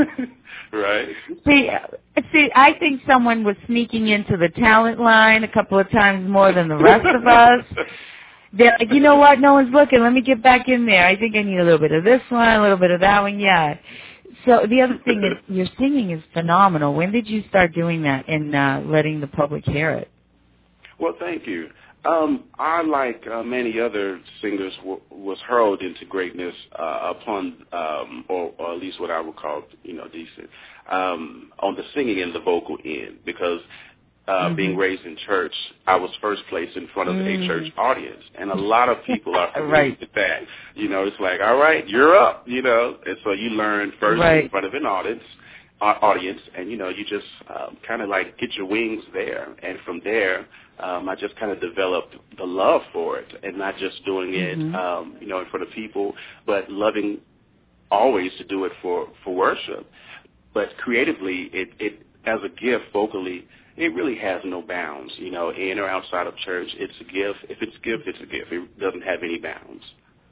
Right. See, see, I think someone was sneaking into the talent line a couple of times more than the rest of us. They're like, you know what? No one's looking. Let me get back in there. I think I need a little bit of this one, a little bit of that one. Yeah. So the other thing is your singing is phenomenal. When did you start doing that and uh, letting the public hear it? Well, thank you. Um, I, like uh, many other singers, w- was hurled into greatness uh, upon, um, or, or at least what I would call, you know, decent, um, on the singing and the vocal end. Because uh, mm-hmm. being raised in church, I was first placed in front of mm. a church audience, and a lot of people are familiar right. with that. You know, it's like, all right, you're up. You know, and so you learn first right. in front of an audience. audience, and, you know, you just um, kind of like get your wings there. And from there, um, I just kind of developed the love for it, and not just doing it, mm-hmm. um, you know, in front of people, but loving always to do it for, for worship. But creatively, it, it as a gift vocally, it really has no bounds, you know, in or outside of church. It's a gift. If it's a gift, it's a gift. It doesn't have any bounds.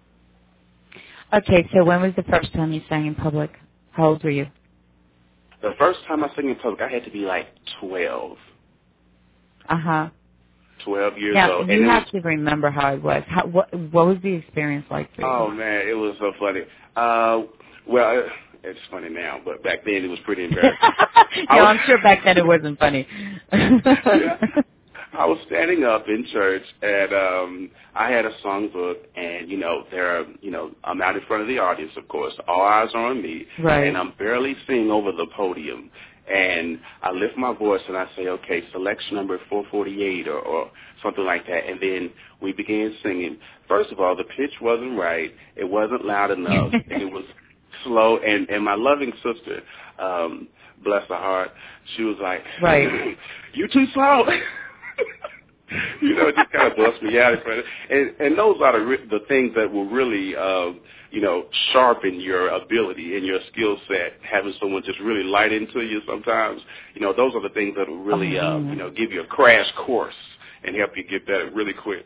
Okay, so when was the first time you sang in public? How old were you? The first time I sang in public, I had to be like twelve. Uh-huh. twelve years now, old. You and have was, to remember how it was. How, what, what was the experience like for you? Oh, man, it was so funny. Uh, well, it's funny now, but back then it was pretty embarrassing. no, was, I'm sure back then it wasn't funny. yeah. I was standing up in church, and um, I had a songbook, and, you know, there, are, you know, I'm out in front of the audience, of course. All eyes are on me, right. and I'm barely singing over the podium. And I lift my voice, and I say, okay, selection number four forty-eight or, or something like that. And then we began singing. First of all, the pitch wasn't right. It wasn't loud enough, and it was slow. And, and my loving sister, um, bless her heart, she was like, right. you too slow. You know, it just kind of busts me out in front of and and those are the the things that will really, uh, you know, sharpen your ability and your skill set. Having someone just really light into you sometimes, you know, those are the things that will really, oh, uh, you know, give you a crash course and help you get better really quick.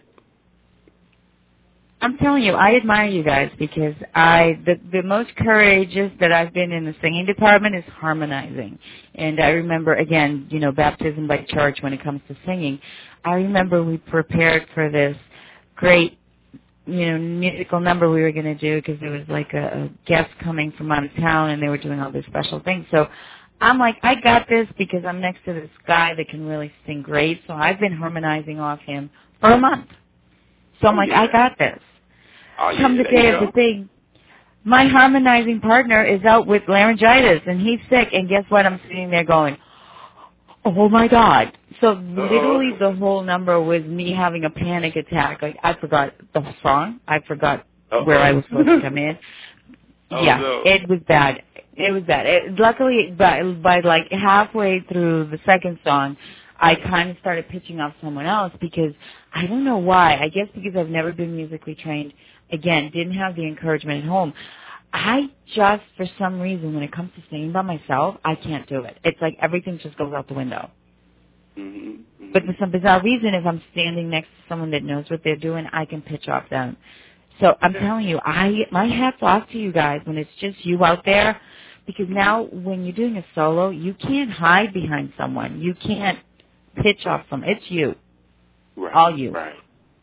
I'm telling you, I admire you guys because I the the most courageous that I've been in the singing department is harmonizing. And I remember, again, you know, baptism by church when it comes to singing. I remember we prepared for this great, you know, musical number we were going to do because there was like a, a guest coming from out of town and they were doing all these special things. So I'm like, I got this because I'm next to this guy that can really sing great. So I've been harmonizing off him for a month. So I'm like, yeah. I got this. Oh, Come yeah, the day of go. the thing, my harmonizing partner is out with laryngitis and he's sick. And guess what? I'm sitting there going, oh my God. So literally the whole number was me having a panic attack. Like I forgot the song. I forgot Uh-oh. where I was supposed to come in. oh, yeah, no. it was bad. It was bad. It, luckily, by, by like halfway through the second song, I kind of started pitching off someone else because I don't know why. I guess because I've never been musically trained. Again, didn't have the encouragement at home. I just, for some reason, when it comes to singing by myself, I can't do it. It's like everything just goes out the window. Mm-hmm, mm-hmm. But for some bizarre reason, if I'm standing next to someone that knows what they're doing, I can pitch off them. So I'm telling you, I my hat's off to you guys when it's just you out there, because now when you're doing a solo, you can't hide behind someone. You can't pitch off them. It's you. Right. All you. Right.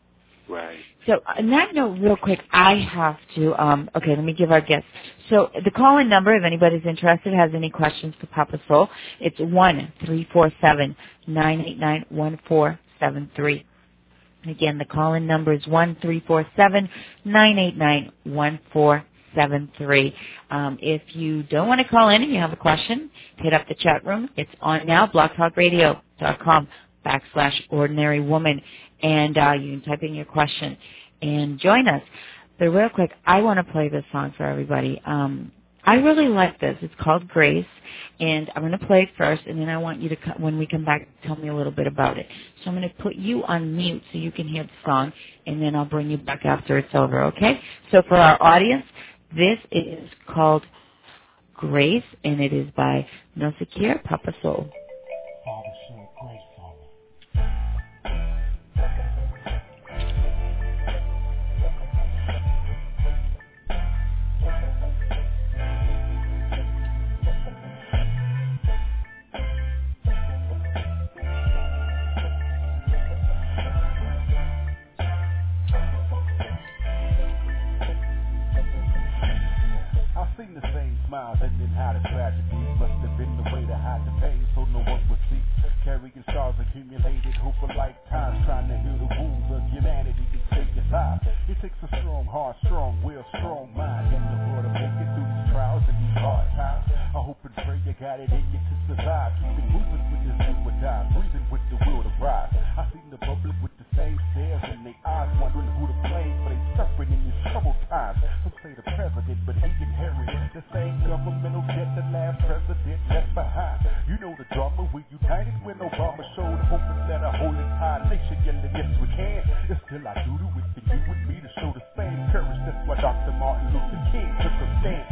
Right. So on that note, real quick, I have to, um, okay, let me give our guests. So the call-in number, if anybody's interested, has any questions for Papa Soul, it's one three four seven, nine eight nine, one four seven three. Again, the call-in number is one three four seven, nine eight nine, one four seven three. Um, if you don't want to call in and you have a question, hit up the chat room. It's on now, blogtalkradio.com backslash ordinary woman. And uh, you can type in your question and join us. But real quick, I want to play this song for everybody. Um, I really like this. It's called Grace, and I'm going to play it first, and then I want you to, when we come back, tell me a little bit about it. So I'm going to put you on mute so you can hear the song, and then I'll bring you back after it's over, okay? So for our audience, this is called Grace, and it is by Nosakir Papa Soul. Father, Son, Grace, Father. I've seen the same smiles and then how the tragedies must have been the way to hide the pain so no one would see. Carrying scars accumulated, hope for lifetimes, trying to heal the wounds of humanity and take it life. It takes a strong heart, strong will, strong mind in the world to make it through these trials and these hard times. I hope and pray you got it in you to survive. Keep it moving with this do or die, breathing with the will to rise. I seen the public with the same stares in their eyes, wondering who to blame for they suffering in these troubled times. Some say the president, but he inherited the same governmental debt the last president left behind. You know the drama, we united when Obama showed hoping that a whole entire nation yelling yes we can. It's still I do it with you and me to show the same courage. That's why Doctor Martin Luther King took a stand.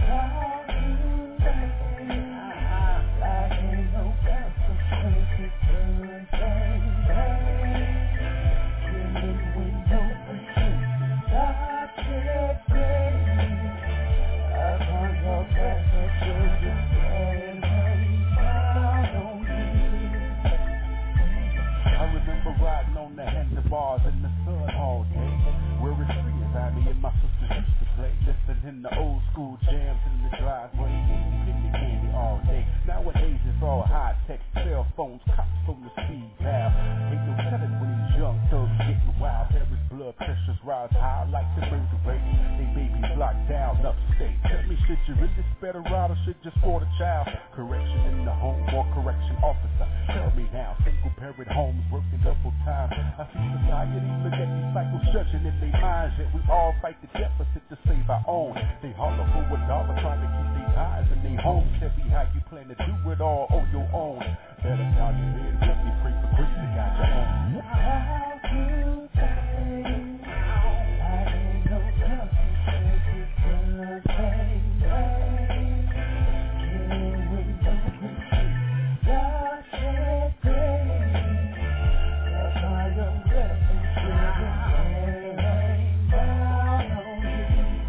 I remember riding on the handlebars in the sun all day, where it's free as I me and my sisters used to play, listening to old school jams in the driveway, eating penny candy all day. Nowadays it's all high tech, cell phones, cops on the speed dial. Ain't no telling when these young thugs getting wild. Parents' blood pressures rise high like the murder rate. They babies locked down upstate. Tell me, should you really spare the ride or should just for the child? Correction in the home or correction officer? Tell me now, single parent homes working double time. I see society look at these cycles judging in their minds, yet we all fight the deficit to save our own. They holler for a dollar trying to keep their eyes in their homes. Tell me how you plan to do it all on your own. Better bow your head, let me pray for grace to guide your own. How to say, I ain't no justice, it's the same way. Killing with no mercy, God shed grace. That's why your blessings should rain down on me.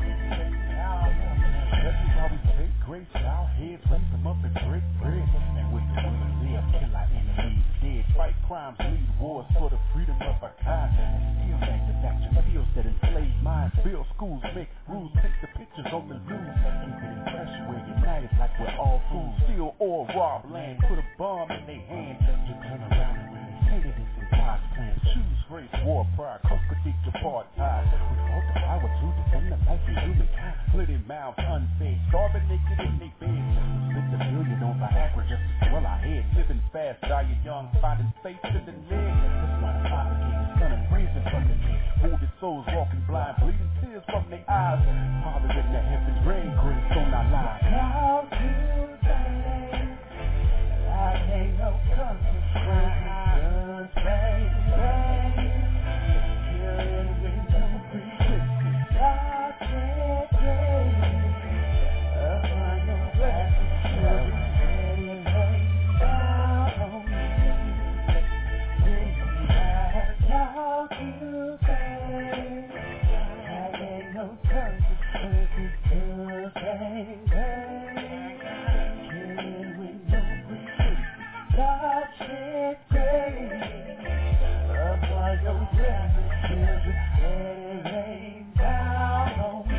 That's why we take grace to our heads, raise them up and break bread. And with the will to live, kill our enemies dead. Fight crimes, lead wars for the freedom of our kind. And still manufacture skills that enslave minds. Build schools, make rules, take the pictures on the news. Keep it impressed, we're united like we're all fools. Steal or rob land, put a bomb in their hand. You turn around and really say that it's in God's plan. Choose race, war, pride, contradict apartheid. We fought the power to defend the life of humankind. Splitting mouths, unfed, starving naked in their beds. Split the billion on Viagra just to swell our heads. Living fast, dying young, finding faith in the leg. That's why the Father gave His Son and raised Him from the dead. Wounded souls walking blind, bleeding tears from their eyes. Father in the heavens, rain grace on our lives. How to say, I can't help cause it's God's grace. Killing with no resistance, God shed grace. That's why your blessings should rain down on me. How to say, I ain't no justice, it's the same way. Killing with no resistance, God shed grace. That's why your blessings children, let it rain down on me.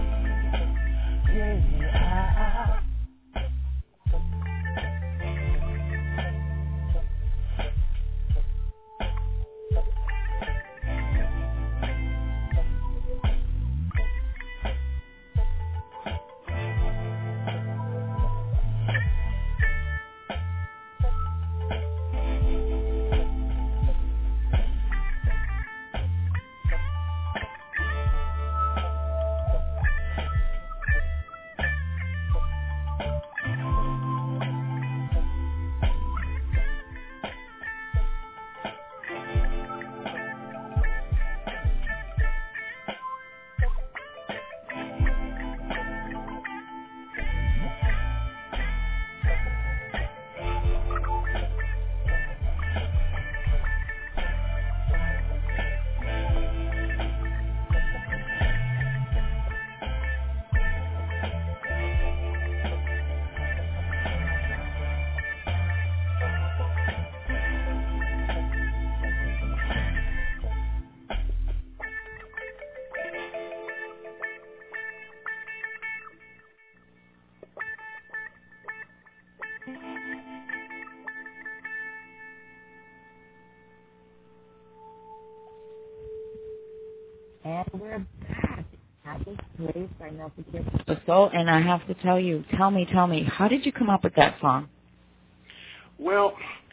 Yeah, I, And we're back at this place by Nelson Soul. And I have to tell you, tell me, tell me, how did you come up with that song? Well,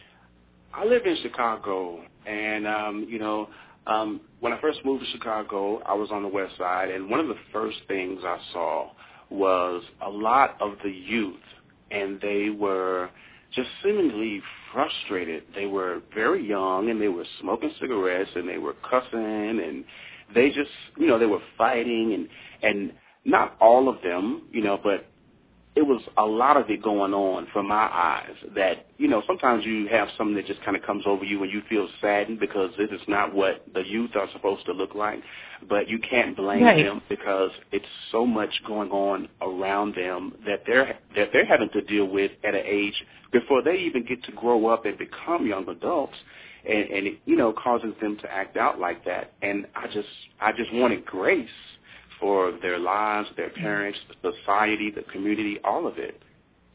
I live in Chicago, and, um, you know, um, when I first moved to Chicago, I was on the west side, and one of the first things I saw was a lot of the youth, and they were just seemingly frustrated. They were very young, and they were smoking cigarettes, and they were cussing, and they just, you know, they were fighting, and, and not all of them, you know, but it was a lot of it going on from my eyes that, you know, sometimes you have something that just kind of comes over you and you feel saddened because this is not what the youth are supposed to look like. But you can't blame right. them because it's so much going on around them that they're that they're having to deal with at an age before they even get to grow up and become young adults. And, and it, you know, causes them to act out like that. And I just I just wanted grace for their lives, their parents, the society, the community, all of it.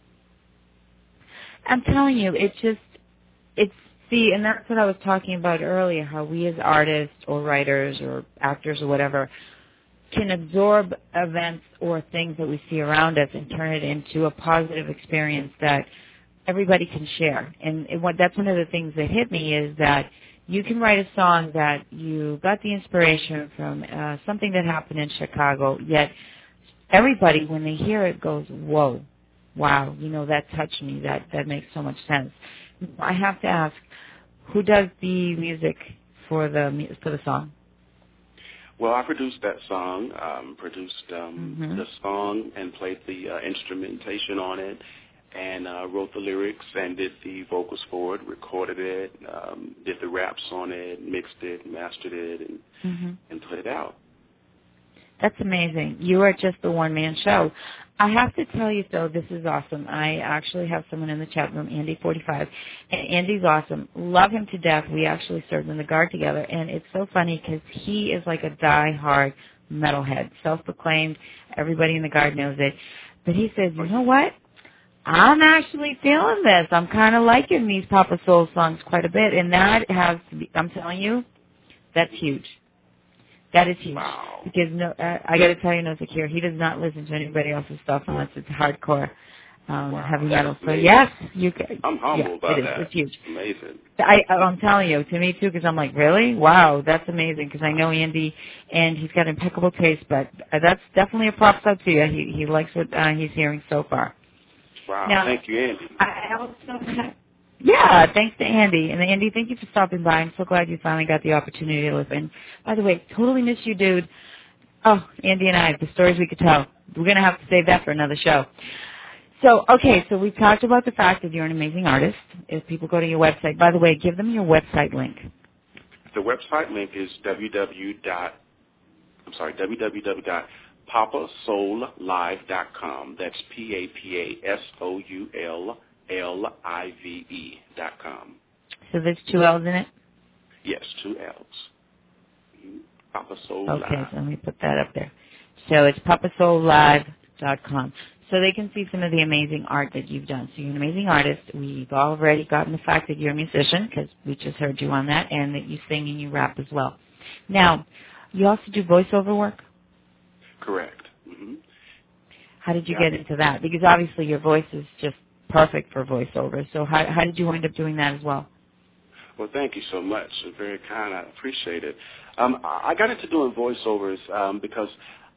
I'm telling you, it's just, it's, see, and that's what I was talking about earlier, how we as artists or writers or actors or whatever can absorb events or things that we see around us and turn it into a positive experience that everybody can share. And it, what, that's one of the things that hit me is that you can write a song that you got the inspiration from uh, something that happened in Chicago, yet everybody, when they hear it, goes, whoa, wow, you know, that touched me. That, that makes so much sense. I have to ask, who does the music for the for the song? Well, I produced that song, um, produced um, mm-hmm. the song and played the uh, instrumentation on it, and uh, wrote the lyrics and did the vocals for it, recorded it, um, did the raps on it, mixed it, mastered it, and mm-hmm. and put it out. That's amazing. You are just the one-man show. I have to tell you, though, this is awesome. I actually have someone in the chat room, Andy forty-five, and Andy's awesome. Love him to death. We actually served in the Guard together, and it's so funny because he is like a die-hard metalhead, self-proclaimed. Everybody in the Guard knows it. But he says, you know what? I'm actually feeling this. I'm kind of liking these Papa Soul songs quite a bit, and that has to be, I'm telling you, that's huge. That is huge. Wow. Because no, uh, I got to tell you, No Secure, he does not listen to anybody else's stuff unless it's hardcore um, wow, heavy metal. So amazing. yes, you can. I'm humbled yeah, by it is. that. It's huge. Amazing. I, I'm telling you, to me too, because I'm like, really? Wow, that's amazing. Because I know Andy, and he's got impeccable taste. But that's definitely a props out to you. He he likes what uh, he's hearing so far. Wow, now, thank you, Andy. I also have, yeah, thanks to Andy. And Andy, thank you for stopping by. I'm so glad you finally got the opportunity to listen. By the way, totally miss you, dude. Oh, Andy and I, the stories we could tell. We're going to have to save that for another show. So, okay, so we talked about the fact that you're an amazing artist. If people go to your website, by the way, give them your website link. The website link is www. I'm sorry, www. papa soul live dot com. That's P A P A S O U L L I V E dot com. So there's two L's in it? Yes, two L's. Mm-hmm. Papa Soul Okay, Live. so let me put that up there. So it's papa soul live dot com. So they can see some of the amazing art that you've done. So you're an amazing artist. We've already gotten the fact that you're a musician, because we just heard you on that, and that you sing and you rap as well. Now, you also do voiceover work? Correct. Mm-hmm. How did you Yeah. get into that? Because obviously your voice is just perfect for voiceover. So how, how did you end up doing that as well? Well, thank you so much. You're very kind. I appreciate it. Um, I got into doing voiceovers um, because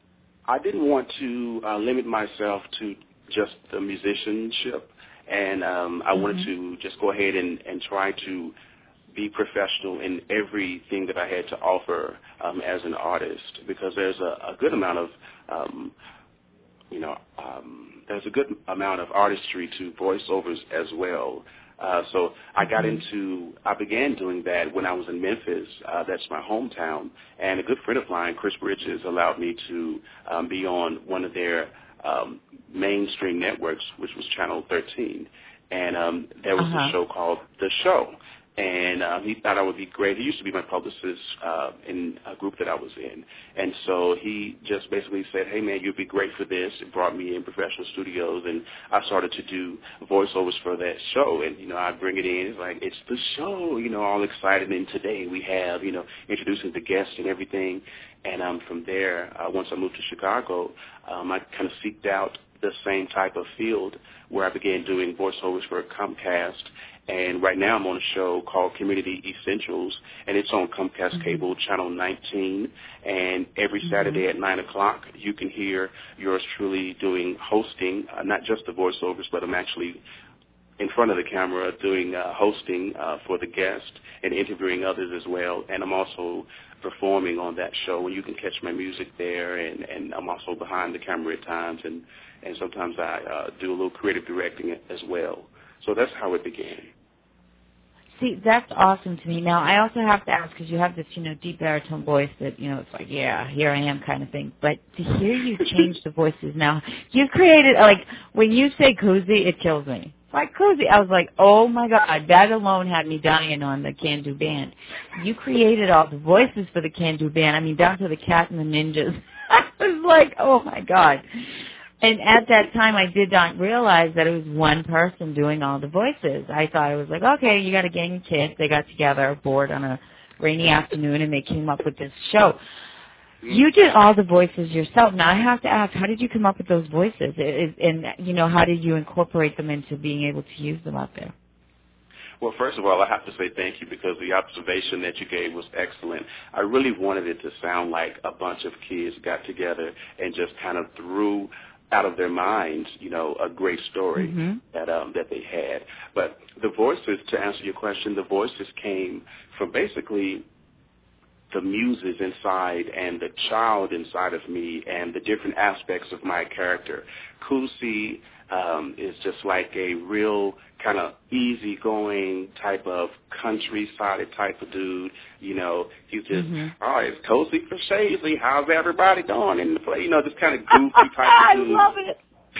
I didn't want to uh, limit myself to just the musicianship, and um, I mm-hmm. wanted to just go ahead and, and try to be professional in everything that I had to offer um, as an artist, because there's a, a good amount of, um, you know, um, there's a good amount of artistry to voiceovers as well. Uh, so I got into, I began doing that when I was in Memphis. Uh, that's my hometown. And a good friend of mine, Chris Bridges, allowed me to um, be on one of their um, mainstream networks, which was Channel thirteen. And um, there was uh-huh. a show called The Show. And uh, he thought I would be great. He used to be my publicist uh, in a group that I was in. And so he just basically said, hey, man, you'd be great for this. It brought me in Professional Studios, and I started to do voiceovers for that show. And, you know, I'd bring it in. It's like, it's the show, you know, all excited. And today we have, you know, introducing the guests and everything. And um, from there, uh, once I moved to Chicago, um, I kind of seeked out the same type of field where I began doing voiceovers for Comcast. And right now I'm on a show called Community Essentials, and it's on Comcast mm-hmm. Cable, Channel nineteen. And every Saturday mm-hmm. at nine o'clock, you can hear yours truly doing hosting, uh, not just the voiceovers, but I'm actually in front of the camera doing uh, hosting uh, for the guest and interviewing others as well. And I'm also performing on that show, and you can catch my music there. And, and I'm also behind the camera at times, and, and sometimes I uh, do a little creative directing as well. So that's how it began. See, that's awesome to me. Now, I also have to ask, because you have this, you know, deep baritone voice that, you know, it's like, yeah, here I am kind of thing. But to hear you change the voices now, you've created, like, when you say koozie, it kills me. It's like koozie. I was like, oh, my God, that alone had me dying on the Can Do Band. You created all the voices for the Can Do Band. I mean, down to the cat and the ninjas. I was like, oh, my God. And at that time, I did not realize that it was one person doing all the voices. I thought it was like, okay, you got a gang of kids. They got together, bored on a rainy afternoon, and they came up with this show. You did all the voices yourself. Now, I have to ask, how did you come up with those voices? And, you know, how did you incorporate them into being able to use them out there? Well, first of all, I have to say thank you, because the observation that you gave was excellent. I really wanted it to sound like a bunch of kids got together and just kind of threw out of their minds, you know, a great story mm-hmm. that um, that they had. But the voices, to answer your question, the voices came from basically the muses inside and the child inside of me and the different aspects of my character. Kusi um, is just like a real kind of easygoing type of countryside type of dude. You know, he's just, mm-hmm. oh, it's Cozy for Shazy. How's everybody doing in the play? You know, this kind of goofy type of dude. I love it.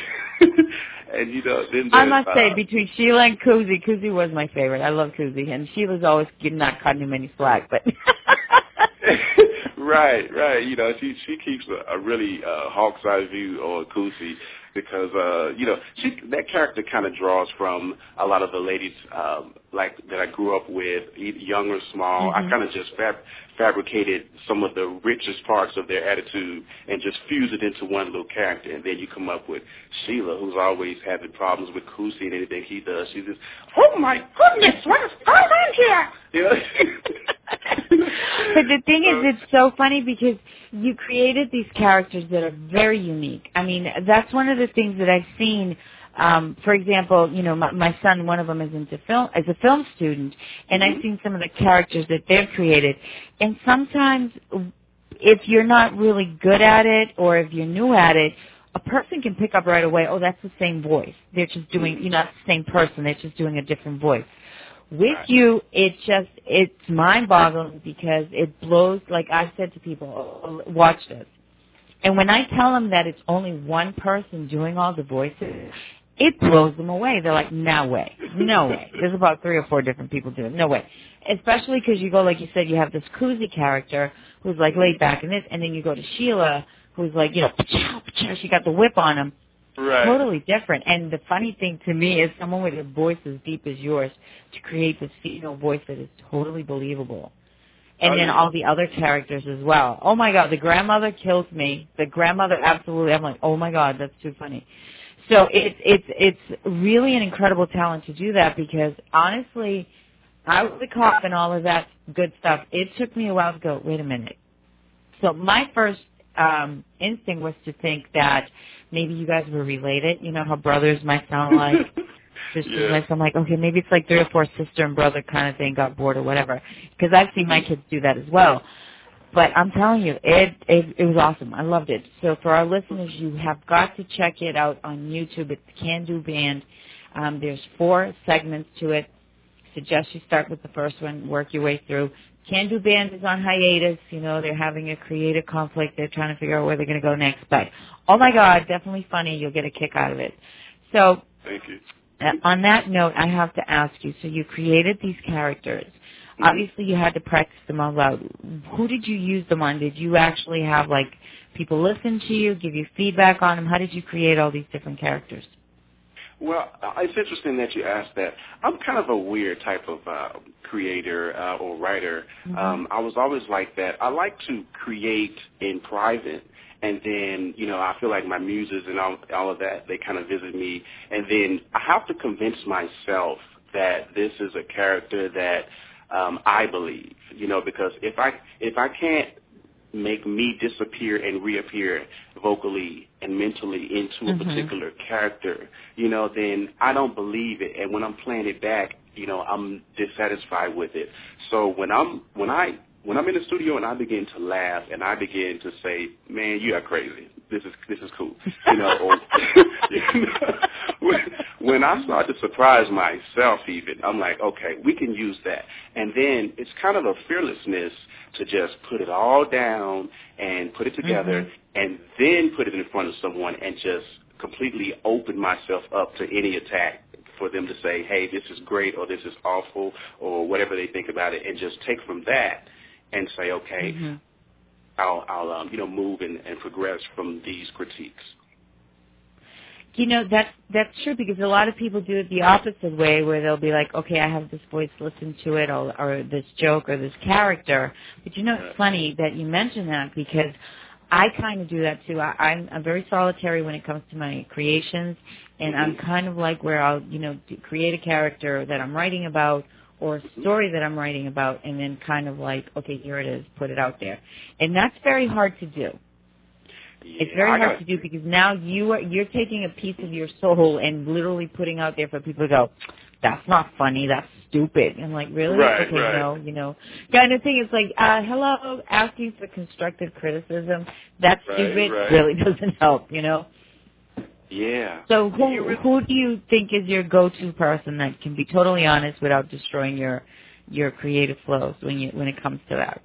And, you know, then I must uh, say, between Sheila and Kuzi, Kuzi was my favorite. I love Kuzi, and Sheila's always not cutting him any slack, but... Right, right. You know, she she keeps a, a really uh, hawk's eye view on Kusi, because uh, you know, she that character kind of draws from a lot of the ladies um, like that I grew up with, young or small. Mm-hmm. I kind of just fab- fabricated some of the richest parts of their attitude and just fused it into one little character, and then you come up with Sheila, who's always having problems with Kusi and anything he does. She's just, oh my goodness, what is going on here? You know. But the thing is, it's so funny because you created these characters that are very unique. I mean, that's one of the things that I've seen. Um, for example, you know, my, my son, one of them is into film, as a film student, and mm-hmm. I've seen some of the characters that they've created. And sometimes, if you're not really good at it, or if you're new at it, a person can pick up right away, oh, that's the same voice. They're just doing, you know, it's the same person. They're just doing a different voice. With you, it just, it's mind-boggling because it blows, like I said to people, oh, watch this. And when I tell them that it's only one person doing all the voices, it blows them away. They're like, no way, no way. There's about three or four different people doing it. No way. Especially because you go, like you said, you have this koozie character who's like laid back in this, and then you go to Sheila, who's like, you know, she got the whip on him. Right. Totally different. And the funny thing to me is someone with a voice as deep as yours to create this female voice that is totally believable. And oh, then yeah. all the other characters as well. Oh, my God, the grandmother kills me. The grandmother, absolutely. I'm like, oh, my God, that's too funny. So it's it's it's really an incredible talent to do that because, honestly, I was a cop and all of that good stuff. It took me a while to go, wait a minute. So my first um, instinct was to think that maybe you guys were related. You know how brothers might sound like, sisters yeah. might sound like, okay, maybe it's like three or four sister and brother kind of thing, got bored or whatever. Because I've seen my kids do that as well. But I'm telling you, it, it it was awesome. I loved it. So for our listeners, you have got to check it out on YouTube. It's Can Do Band. Um, there's four segments to it. Suggest you start with the first one, work your way through. Can Do Band is on hiatus. You know, they're having a creative conflict. They're trying to figure out where they're going to go next. But, oh, my God, definitely funny. You'll get a kick out of it. So Thank you. Uh, on that note, I have to ask you, so you created these characters. Mm-hmm. Obviously, you had to practice them out loud. Who did you use them on? Did you actually have, like, people listen to you, give you feedback on them? How did you create all these different characters? Well, it's interesting that you asked that. I'm kind of a weird type of uh, creator uh, or writer. Mm-hmm. Um, I was always like that. I like to create in private, and then, you know, I feel like my muses and all, all of that, they kind of visit me. And then I have to convince myself that this is a character that um, I believe, you know, because if I if I can't make me disappear and reappear vocally and mentally into a mm-hmm. particular character, you know, then I don't believe it. And when I'm playing it back, you know, I'm dissatisfied with it. So when I'm when I when I'm in the studio and I begin to laugh and I begin to say, "Man, you are crazy. This is this is cool," you know, or, you know when, when I start to surprise myself, even I'm like, "Okay, we can use that." And then it's kind of a fearlessness to just put it all down and put it together, mm-hmm. and then put it in front of someone and just completely open myself up to any attack for them to say, "Hey, this is great," or "This is awful," or whatever they think about it, and just take from that and say, "Okay, mm-hmm. I'll, I'll um, you know, move and, and progress from these critiques." You know, that's, that's true because a lot of people do it the opposite way where they'll be like, okay, I have this voice, listen to it, or, or this joke or this character. But, you know, it's funny that you mention that because I kind of do that too. I, I'm, I'm very solitary when it comes to my creations, and I'm kind of like where I'll, you know, create a character that I'm writing about or a story that I'm writing about and then kind of like, okay, here it is, put it out there. And that's very hard to do. Yeah, it's very hard got, to do because now you are, you're taking a piece of your soul and literally putting out there for people to go, that's not funny, that's stupid. And I'm like, really? Right, okay, right. no, you know. Kind of thing. It's like, uh, hello, asking for constructive criticism. That right, stupid right. really doesn't help, you know. Yeah. So who who do you think is your go-to person that can be totally honest without destroying your your creative flows when you when it comes to that?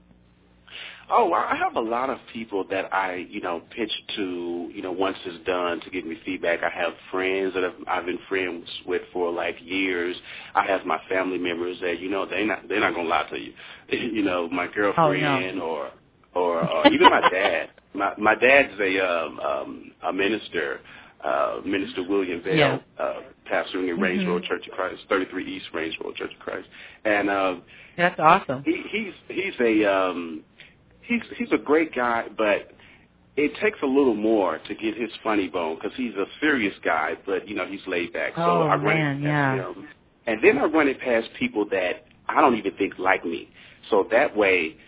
Oh, I have a lot of people that I, you know, pitch to, you know, once it's done to give me feedback. I have friends that I've, I've been friends with for like years. I have my family members that, you know, they're not they're not gonna lie to you. You know, my girlfriend oh, no. or, or or even my dad. My my dad's a um, um, a minister, uh, Minister William Bell, yeah. uh, pastoring in Range mm-hmm. Road Church of Christ, thirty-three East Range Road Church of Christ, and um, that's awesome. He, he's he's a um, He's he's a great guy, but it takes a little more to get his funny bone because he's a serious guy, but, you know, he's laid back. So oh, I run man, it past yeah. him. And then I run it past people that I don't even think like me. So that way,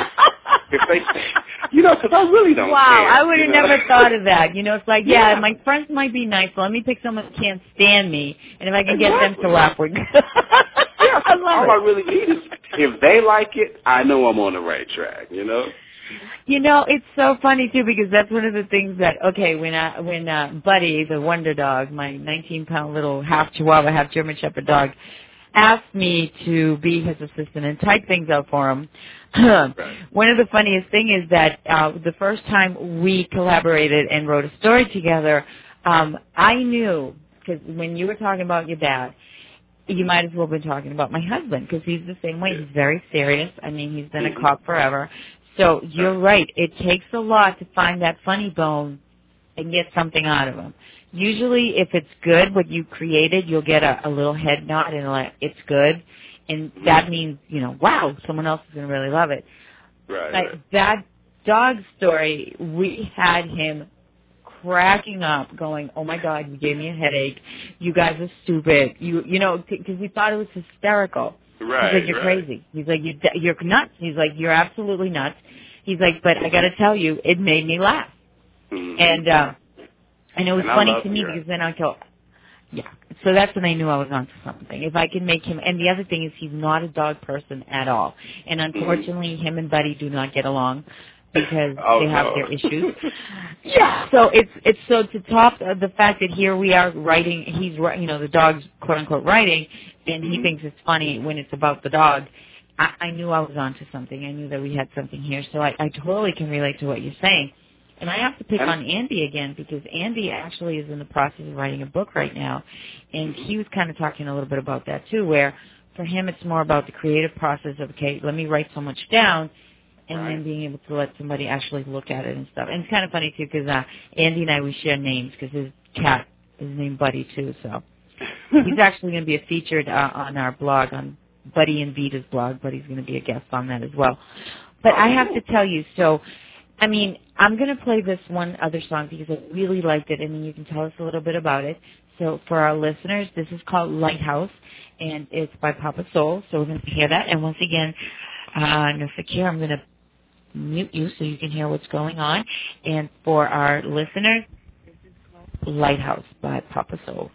if they say, you know, because I really don't wow, care. Wow, I would have you know? never thought of that. You know, it's like, yeah, yeah, my friends might be nice, so let me pick someone who can't stand me, and if I can exactly. get them to laugh, we're good. Yeah, I love all it. I really need is if they like it, I know I'm on the right track, you know? You know, it's so funny too because that's one of the things that okay when I, when uh, Buddy, the Wonder Dog, my nineteen pound little half Chihuahua, half German Shepherd dog, asked me to be his assistant and type things out for him. Right. One of the funniest thing is that uh, the first time we collaborated and wrote a story together, um, I knew because when you were talking about your dad, you might as well have been talking about my husband, because he's the same way. He's very serious. I mean, he's been a cop forever. So you're right. It takes a lot to find that funny bone and get something out of him. Usually, if it's good, what you created, you'll get a, a little head nod and like, it's good. And that means, you know, wow, someone else is going to really love it. Right, like right. That dog story, we had him cracking up, going, "Oh my God, you gave me a headache. You guys are stupid." You, you know, because we thought it was hysterical. Right. He's like, "You're right. crazy." He's like, you, "You're nuts." He's like, "You're absolutely nuts." He's like, "But I got to tell you, it made me laugh." Mm-hmm. And uh, and it was and funny love to me your... because then I go, yeah. So that's when I knew I was onto something. If I can make him, and the other thing is he's not a dog person at all. And unfortunately, mm-hmm. him and Buddy do not get along because oh, they have no. their issues. Yeah. So it's it's so to top uh, the fact that here we are writing, he's you know the dog's quote unquote writing, and he mm-hmm. thinks it's funny when it's about the dog. I, I knew I was onto something. I knew that we had something here. So I, I totally can relate to what you're saying. And I have to pick on Andy again because Andy actually is in the process of writing a book right now. And he was kind of talking a little bit about that too, where for him it's more about the creative process of, okay, let me write so much down and right. then being able to let somebody actually look at it and stuff. And it's kind of funny too because uh, Andy and I, we share names because his cat is named Buddy too. So he's actually going to be a featured uh, on our blog, on Buddy and Vita's blog. Buddy's going to be a guest on that as well. But I have to tell you, so... I mean, I'm going to play this one other song because I really liked it, and then you can tell us a little bit about it. So for our listeners, this is called Lighthouse, and it's by Papa Soul. So we're going to hear that. And once again, uh, Nafakir, I'm going to mute you so you can hear what's going on. And for our listeners, this is called Lighthouse by Papa Soul.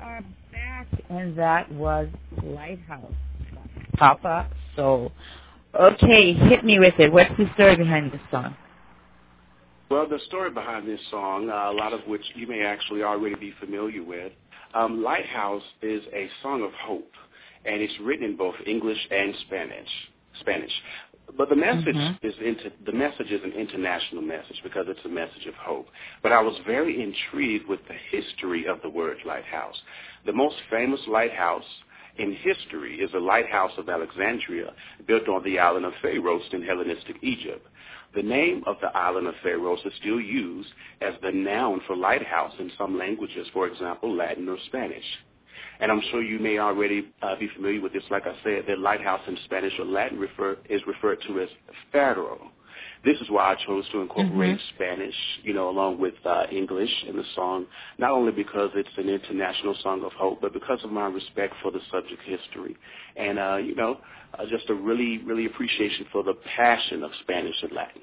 are back, and that was Lighthouse. Papa Soul. Okay, hit me with it. What's the story behind this song? Well, the story behind this song, uh, a lot of which you may actually already be familiar with, um, Lighthouse is a song of hope, and it's written in both English and Spanish. Spanish. But the message mm-hmm. is into, the message is an international message because it's a message of hope. But I was very intrigued with the history of the word lighthouse. The most famous lighthouse in history is the Lighthouse of Alexandria, built on the island of Pharos in Hellenistic Egypt. The name of the island of Pharos is still used as the noun for lighthouse in some languages, for example, Latin or Spanish. And I'm sure you may already uh, be familiar with this. Like I said, the lighthouse in Spanish or Latin refer, is referred to as faro. This is why I chose to incorporate mm-hmm. Spanish, you know, along with uh, English in the song, not only because it's an international song of hope, but because of my respect for the subject history. And, uh, you know, uh, just a really, really appreciation for the passion of Spanish and Latin.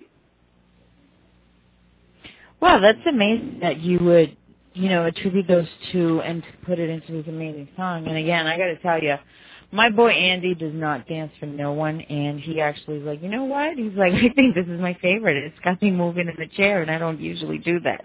Wow, that's amazing that you would, you know, attribute those two and put it into this amazing song. And again, I got to tell you, my boy Andy does not dance for no one, and he actually is like, you know what? He's like, I think this is my favorite. It's got me moving in the chair, and I don't usually do that.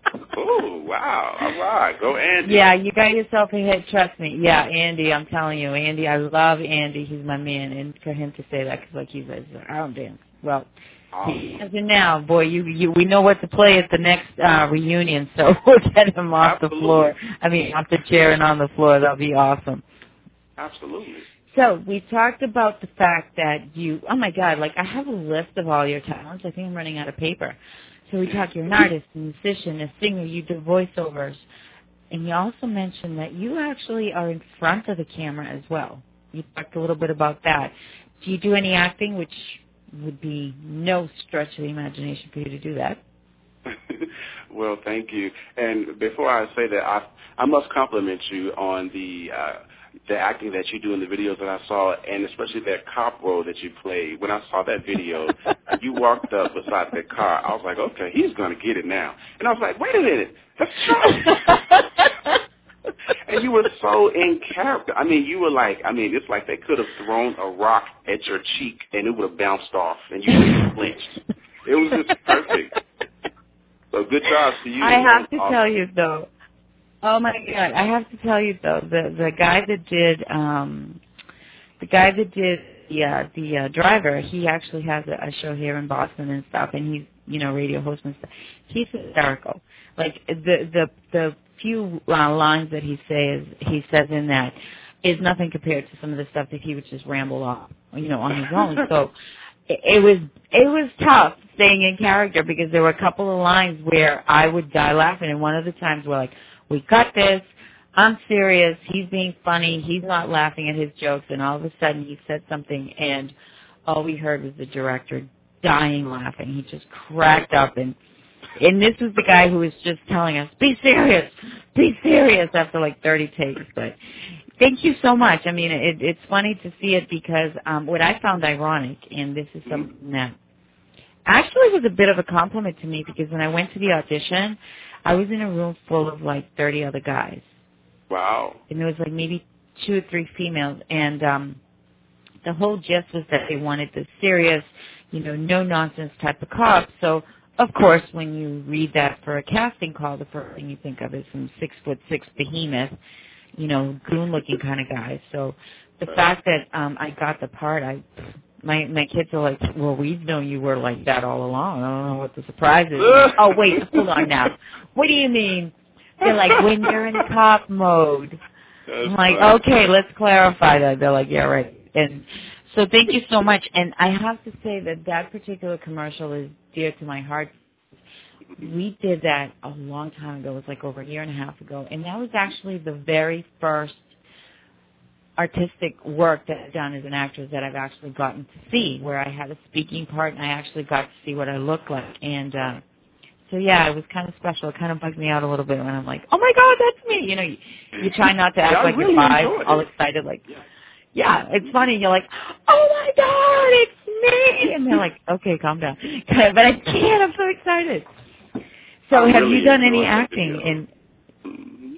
Oh, wow. All right. Go Andy. Yeah, you got yourself a hit. Trust me. Yeah, Andy, I'm telling you. Andy, I love Andy. He's my man. And for him to say that, because like he says, I don't dance. Well, he does it now. Boy, you, you, we know what to play at the next uh, reunion, so we'll get him off Absolutely. the floor. I mean, off the chair and on the floor. That'll be awesome. Absolutely. So we talked about the fact that you, oh my God, like I have a list of all your talents. I think I'm running out of paper. So we talked, you're an artist, a musician, a singer, you do voiceovers. And you also mentioned that you actually are in front of the camera as well. You talked a little bit about that. Do you do any acting, which would be no stretch of the imagination for you to do that? Well, thank you. And before I say that, I, I must compliment you on the uh, the acting that you do in the videos that I saw, and especially that cop role that you played. When I saw that video, you walked up beside that car. I was like, okay, he's going to get it now. And I was like, wait a minute, that's Charlie. And you were so in character. I mean, you were like, I mean, it's like they could have thrown a rock at your cheek, and it would have bounced off, and you would have flinched. It was just perfect. So good job to you. I have to awesome. tell you, though, oh, my God, I have to tell you, though, the the guy that did, um, the guy that did the, uh, the uh, driver, he actually has a, a show here in Boston and stuff, and he's, you know, radio host and stuff. He's hysterical. Like, the, the, the few uh, lines that he says, he says in that is nothing compared to some of the stuff that he would just ramble off, you know, on his own. So it, it was it was tough staying in character because there were a couple of lines where I would die laughing, and one of the times we're like, we got this, I'm serious, he's being funny, he's not laughing at his jokes, and all of a sudden he said something, and all we heard was the director dying laughing. He just cracked up, and and this was the guy who was just telling us, be serious, be serious, after like thirty takes. But thank you so much. I mean, it, it's funny to see it because um, what I found ironic, and this is something that actually was a bit of a compliment to me, because when I went to the audition, I was in a room full of like thirty other guys. Wow. And there was like maybe two or three females, and um, the whole gist was that they wanted the serious, you know, no-nonsense type of cop. So, of course, when you read that for a casting call, the first thing you think of is some six-foot-six behemoth, you know, goon-looking kind of guy. So the fact that um, I got the part, I my my kids are like, well, we've known you were like that all along. I don't know what the surprise is. Oh, wait, hold on now. What do you mean? They're like, when you're in cop mode. That's I'm like, funny. okay, let's clarify that. They're like, yeah, right. And so thank you so much. And I have to say that that particular commercial is dear to my heart. We did that a long time ago. It was like over a year and a half ago. And that was actually the very first artistic work that I've done as an actress that I've actually gotten to see, where I had a speaking part and I actually got to see what I looked like. And uh, so, yeah, it was kind of special. It kind of bugged me out a little bit when I'm like, oh, my God, that's me. You know, you, you try not to act yeah, like really you're five, all it. excited, like, yeah. Yeah, it's funny. You're like, oh, my God, it's me. And they're like, okay, calm down. But I can't. I'm so excited. So I have really you done any enjoyed acting? the in?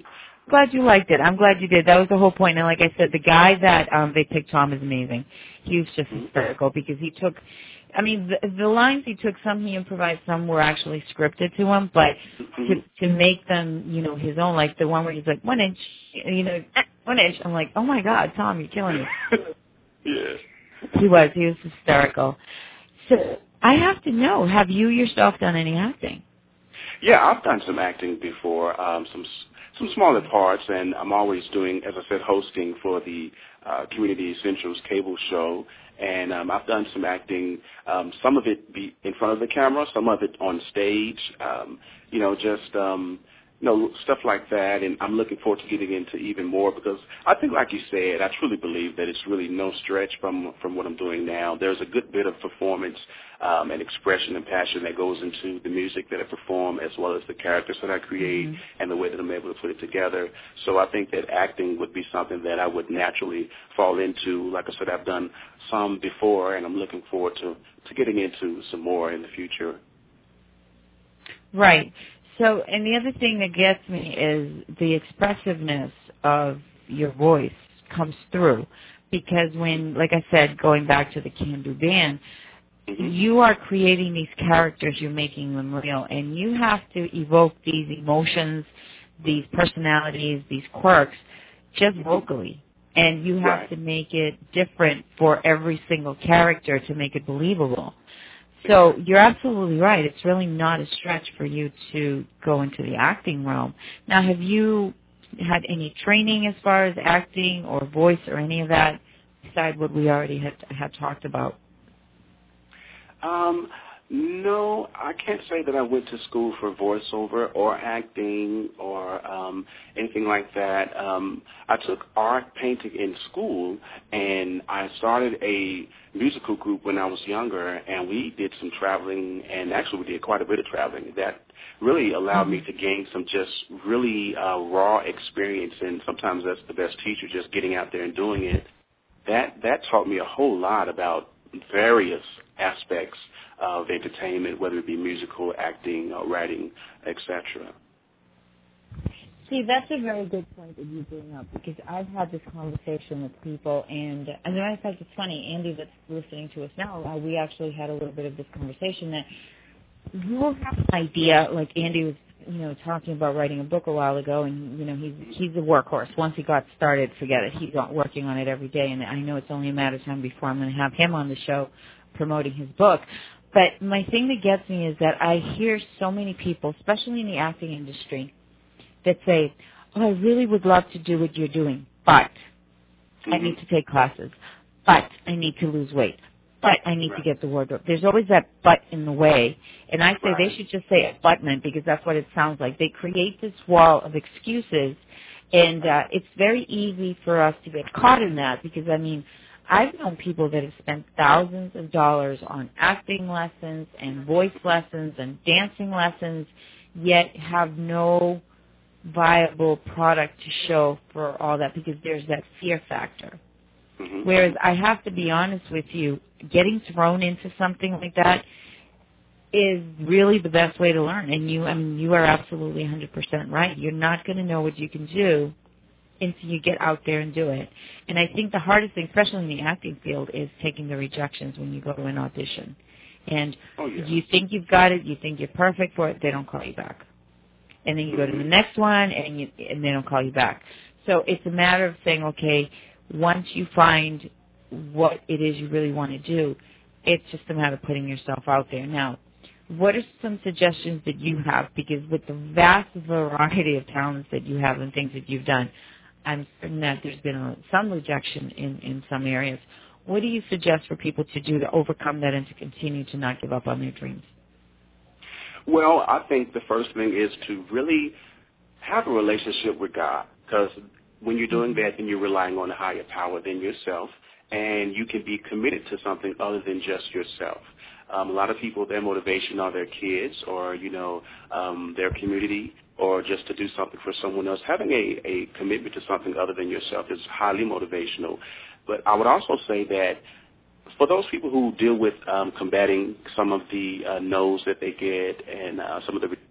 glad you liked it. I'm glad you did. That was the whole point. And like I said, the guy that um, they picked, Tom, is amazing. He was just hysterical because he took, I mean, the, the lines he took, some he improvised, some were actually scripted to him, but to to make them, you know, his own, like the one where he's like, one inch, you know, one inch. I'm like, oh, my God, Tom, you're killing me. Yeah. He was. He was hysterical. So I have to know, have you yourself done any acting? Yeah, I've done some acting before, um, some some smaller parts, and I'm always doing, as I said, hosting for the uh, Community Essentials cable show, and um, I've done some acting, um, some of it be in front of the camera, some of it on stage, um, you know, just, um, you know, stuff like that, and I'm looking forward to getting into even more because I think, like you said, I truly believe that it's really no stretch from from what I'm doing now. There's a good bit of performance um, and expression and passion that goes into the music that I perform as well as the characters that I create mm-hmm. and the way that I'm able to put it together. So I think that acting would be something that I would naturally fall into. Like I said, I've done some before, and I'm looking forward to, to getting into some more in the future. Right. So, and the other thing that gets me is the expressiveness of your voice comes through. Because when, like I said, going back to the Can Do Band, mm-hmm. you are creating these characters, you're making them real, and you have to evoke these emotions, these personalities, these quirks, just vocally. And you have right. to make it different for every single character to make it believable. So you're absolutely right. It's really not a stretch for you to go into the acting realm. Now, have you had any training as far as acting or voice or any of that besides what we already had, had talked about? Um, no, I can't say that I went to school for voiceover or acting or um, anything like that. Um, I took art painting in school, and I started a musical group when I was younger, and we did some traveling, and actually we did quite a bit of traveling. That really allowed mm-hmm. me to gain some just really uh, raw experience, and sometimes that's the best teacher, just getting out there and doing it. That that taught me a whole lot about various aspects of entertainment, whether it be musical, acting, or writing, et cetera. See, that's a very good point that you bring up because I've had this conversation with people, and as a matter of fact, it's funny, Andy that's listening to us now, uh, we actually had a little bit of this conversation that you will have an idea, like Andy was, you know, talking about writing a book a while ago, and, you know, he's he's a workhorse. Once he got started, forget it. He's working on it every day, and I know it's only a matter of time before I'm going to have him on the show promoting his book. But my thing that gets me is that I hear so many people, especially in the acting industry, that say, oh, I really would love to do what you're doing, but mm-hmm. I need to take classes, but I need to lose weight, but I need right. to get the wardrobe. There's always that but in the way, and I say right. they should just say abutment because that's what it sounds like. They create this wall of excuses, and uh, it's very easy for us to get caught in that because, I mean, I've known people that have spent thousands of dollars on acting lessons and voice lessons and dancing lessons, yet have no viable product to show for all that because there's that fear factor. Mm-hmm. Whereas I have to be honest with you, getting thrown into something like that is really the best way to learn. And you, I mean, you are absolutely one hundred percent right. You're not going to know what you can do until you get out there and do it. And I think the hardest thing, especially in the acting field, is taking the rejections when you go to an audition. And oh, yeah. you think you've got it, you think you're perfect for it, they don't call you back. And then you go to the next one, and, you, and they don't call you back. So it's a matter of saying, okay, once you find what it is you really want to do, it's just a matter of putting yourself out there. Now, what are some suggestions that you have? Because with the vast variety of talents that you have and things that you've done, I'm certain that there's been a, some rejection in, in some areas. What do you suggest for people to do to overcome that and to continue to not give up on their dreams? Well, I think the first thing is to really have a relationship with God, because when you're doing that, then you're relying on a higher power than yourself, and you can be committed to something other than just yourself. Um, a lot of people, their motivation are their kids or, you know, um, their community or just to do something for someone else. Having a, a commitment to something other than yourself is highly motivational. But I would also say that for those people who deal with um, combating some of the uh, no's that they get and uh, some of the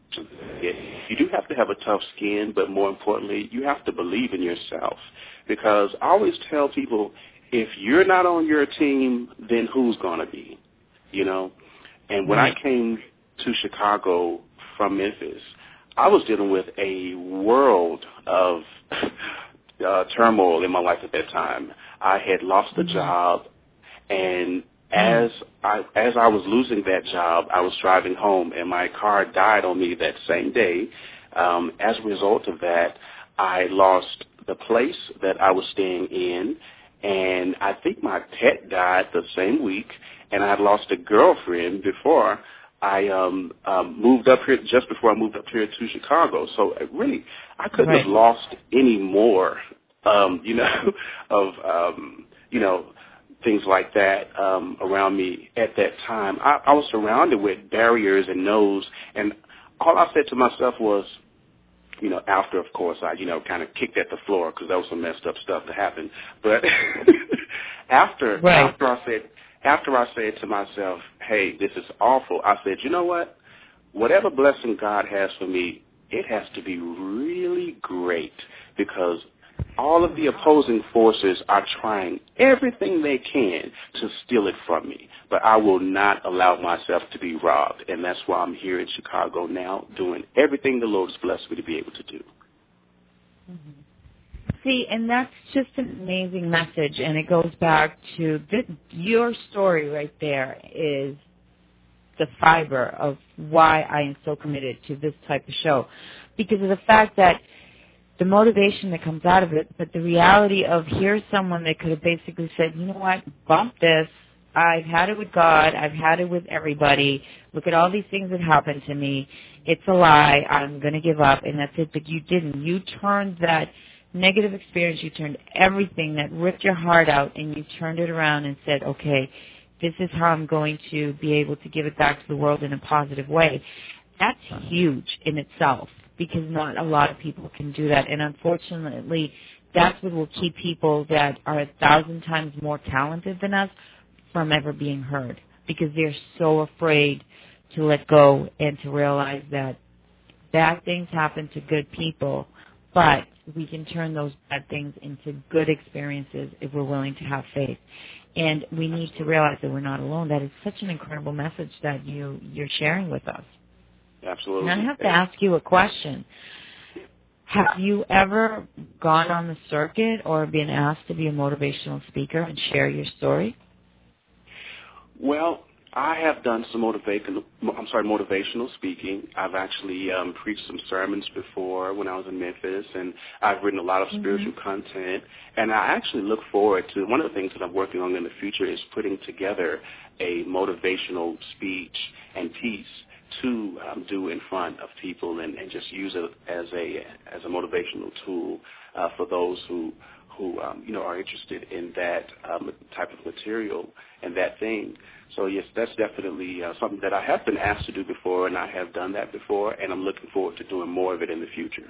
you do have to have a tough skin, but more importantly, you have to believe in yourself. Because I always tell people, if you're not on your team, then who's going to be, you know? And when Right. I came to Chicago from Memphis, I was dealing with a world of uh, turmoil in my life at that time. I had lost a Mm-hmm. job, and as I as I was losing that job, I was driving home, and my car died on me that same day. Um, as a result of that, I lost the place that I was staying in, and I think my pet died the same week, and I had lost a girlfriend before I um, um, moved up here, just before I moved up here to Chicago. So uh, really, I couldn't Right. have lost any more, um, you know, of, um, you know, things like that um, around me at that time. I, I was surrounded with barriers and no's, and all I said to myself was, you know, after, of course, I, you know, kind of kicked at the floor because that was some messed up stuff to happen. But after Right. after I said, after I said to myself, hey, this is awful, I said, you know what? Whatever blessing God has for me, it has to be really great, because all of the opposing forces are trying everything they can to steal it from me. But I will not allow myself to be robbed. And that's why I'm here in Chicago now, doing everything the Lord has blessed me to be able to do. See, and that's just an amazing message, and it goes back to th- your story right there is the fiber of why I am so committed to this type of show, because of the fact that the motivation that comes out of it, but the reality of here's someone that could have basically said, you know what, bump this. I've had it with God. I've had it with everybody. Look at all these things that happened to me. It's a lie. I'm going to give up, and that's it. But you didn't. You turned that negative experience, you turned everything that ripped your heart out, and you turned it around and said, okay, this is how I'm going to be able to give it back to the world in a positive way. That's huge in itself, because not a lot of people can do that. And unfortunately, that's what will keep people that are a thousand times more talented than us from ever being heard, because they're so afraid to let go and to realize that bad things happen to good people, but we can turn those bad things into good experiences if we're willing to have faith. And we need to realize that we're not alone. That is such an incredible message that you, you're sharing with us. Absolutely. And I have to ask you a question. Have you ever gone on the circuit or been asked to be a motivational speaker and share your story? Well, I have done some motivational, I'm sorry, motivational speaking. I've actually um, preached some sermons before when I was in Memphis, and I've written a lot of spiritual mm-hmm. content. And I actually look forward to, one of the things that I'm working on in the future is putting together a motivational speech and piece to um, do in front of people, and, and just use it as a as a motivational tool uh, for those who who um, you know are interested in that um, type of material and that thing. So yes, that's definitely uh, something that I have been asked to do before, and I have done that before, and I'm looking forward to doing more of it in the future.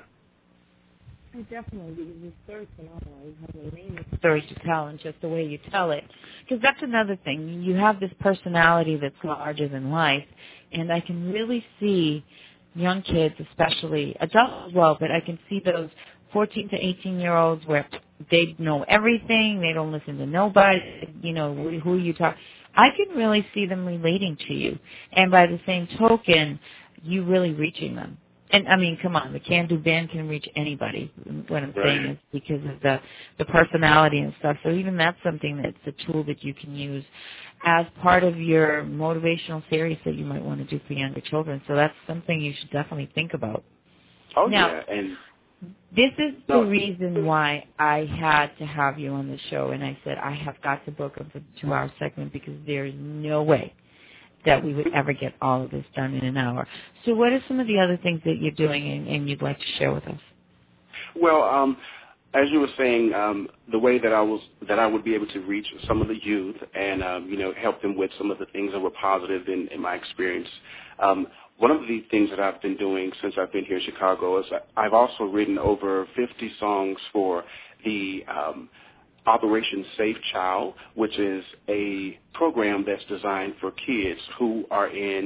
Definitely, because your story's phenomenal. You have a name story to tell, and just the way you tell it. Because that's another thing. You have this personality that's larger than life, and I can really see young kids, especially adults as well, but I can see those fourteen to eighteen-year-olds where they know everything, they don't listen to nobody, you know, who you talk. I can really see them relating to you, and by the same token, you really reaching them. And, I mean, come on, the Can Do Band can reach anybody. What I'm right. saying is because of the, the personality and stuff. So even that's something that's a tool that you can use as part of your motivational series that you might want to do for younger children. So that's something you should definitely think about. Oh, now, yeah. And this is no. the reason why I had to have you on the show. And I said, I have got to book him for the two-hour segment because there is no way that we would ever get all of this done in an hour. So what are some of the other things that you're doing and, and you'd like to share with us? Well, um, as you were saying, um, the way that I was that I would be able to reach some of the youth and um, you know help them with some of the things that were positive in, in my experience. Um, one of the things that I've been doing since I've been here in Chicago is I've also written over fifty songs for the um, Operation Safe Child, which is a program that's designed for kids who are in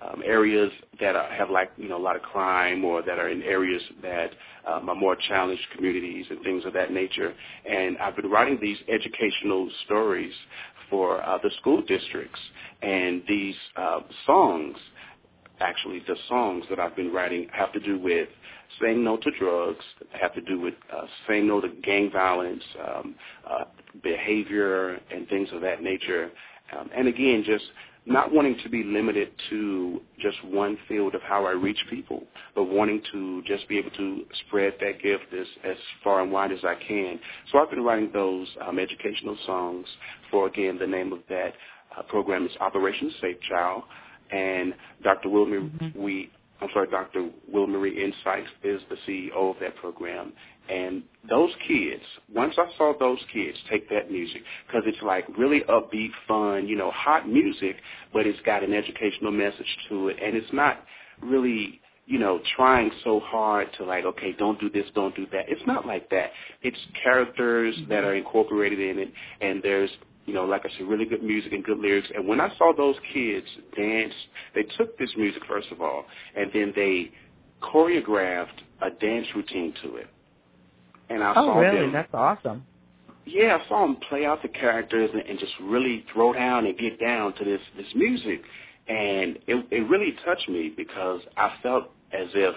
um, areas that are, have like you know a lot of crime, or that are in areas that um, are more challenged communities and things of that nature. And I've been writing these educational stories for uh, the school districts, and these uh, songs, actually the songs that I've been writing have to do with saying no to drugs, have to do with uh, saying no to gang violence, um, uh, behavior, and things of that nature. Um, and again, just not wanting to be limited to just one field of how I reach people, but wanting to just be able to spread that gift as, as far and wide as I can. So I've been writing those um, educational songs for, again, the name of that uh, program is Operation Safe Child. And Doctor Wilmer, mm-hmm. we, I'm sorry, Doctor Wilmarie Insights is the C E O of that program. And those kids, once I saw those kids take that music, because it's like really upbeat, fun, you know, hot music, but it's got an educational message to it, and it's not really, you know, trying so hard to like, okay, don't do this, don't do that. It's not like that. It's characters mm-hmm. that are incorporated in it, and there's, you know, like I said, really good music and good lyrics. And when I saw those kids dance, they took this music, first of all, and then they choreographed a dance routine to it. And I oh, saw really? them, That's awesome. Yeah, I saw them play out the characters and, and just really throw down and get down to this, this music. And it, it really touched me because I felt as if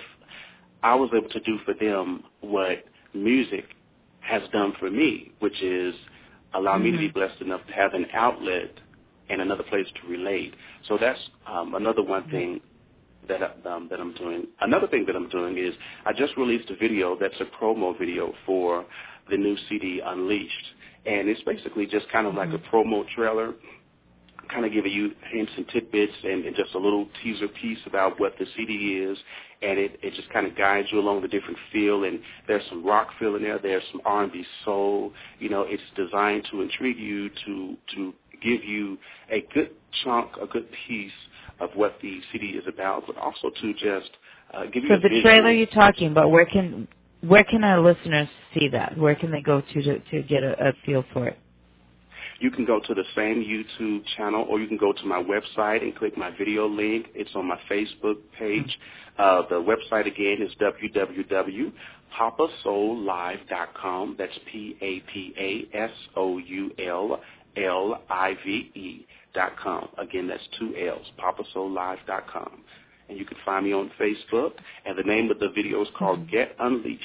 I was able to do for them what music has done for me, which is allow mm-hmm. me to be blessed enough to have an outlet and another place to relate. So that's um, another one mm-hmm. thing that, um, that I'm doing. Another thing that I'm doing is I just released a video that's a promo video for the new C D Unleashed. And it's basically just kind of mm-hmm. like a promo trailer, kind of giving you hints and tidbits and, and just a little teaser piece about what the C D is. And it, it just kind of guides you along the different feel. And there's some rock feel in there. There's some R and B soul. You know, it's designed to intrigue you, to to give you a good chunk, a good piece of what the C D is about, but also to just uh, give you so a the visual. trailer you're talking about, where can where can our listeners see that? Where can they go to to, to get a, a feel for it? You can go to the same YouTube channel, or you can go to my website and click my video link. It's on my Facebook page. Uh, the website, again, is w w w dot papa soul live dot com. That's P A P A S O U L L I V E dot com. Again, that's two L's, papa soul live dot com. And you can find me on Facebook, and the name of the video is called mm-hmm. Get Unleashed.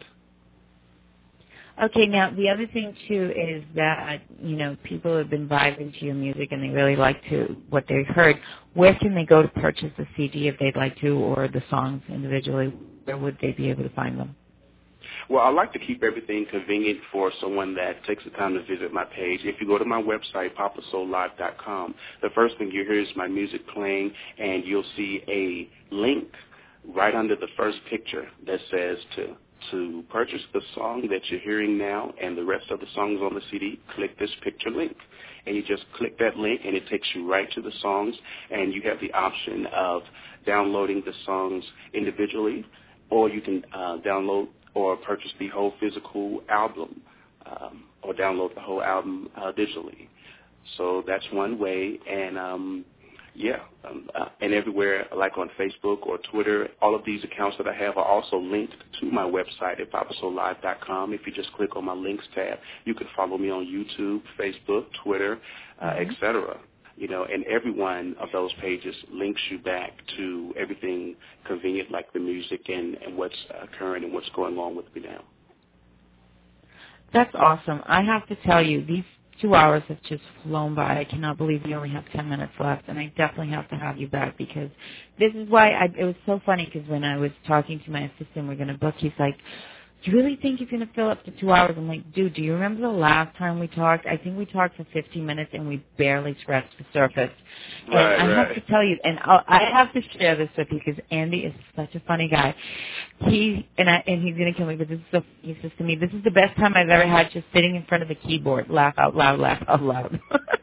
Okay, now the other thing too is that, you know, people have been vibing to your music and they really like to what they've heard. Where can they go to purchase the C D if they'd like to, or the songs individually? Where would they be able to find them? Well, I like to keep everything convenient for someone that takes the time to visit my page. If you go to my website, papa soul live dot com, the first thing you hear is my music playing, and you'll see a link right under the first picture that says to to purchase the song that you're hearing now and the rest of the songs on the C D, click this picture link. And you just click that link, and it takes you right to the songs, and you have the option of downloading the songs individually, or you can uh, download or purchase the whole physical album, um, or download the whole album uh, digitally. So that's one way, and um, yeah, um, uh, and everywhere, like on Facebook or Twitter, all of these accounts that I have are also linked to my website at papa soul live dot com. If you just click on my links tab, you can follow me on YouTube, Facebook, Twitter, uh, mm-hmm. et cetera. You know, and every one of those pages links you back to everything convenient, like the music and, and what's occurring and what's going on with me now. That's awesome. I have to tell you, these two hours have just flown by. I cannot believe we only have ten minutes left, and I definitely have to have you back because this is why I, it was so funny because when I was talking to my assistant, we're going to book, he's like, do you really think you're going to fill up to two hours? I'm like, dude, do you remember the last time we talked? I think we talked for fifteen minutes, and we barely scratched the surface. Right, and I right. have to tell you, and I'll, I have to share this with you because Andy is such a funny guy. He and I, and he's going to kill me, but this is so. He says to me, "This is the best time I've ever had just sitting in front of the keyboard, laugh out loud, laugh out loud."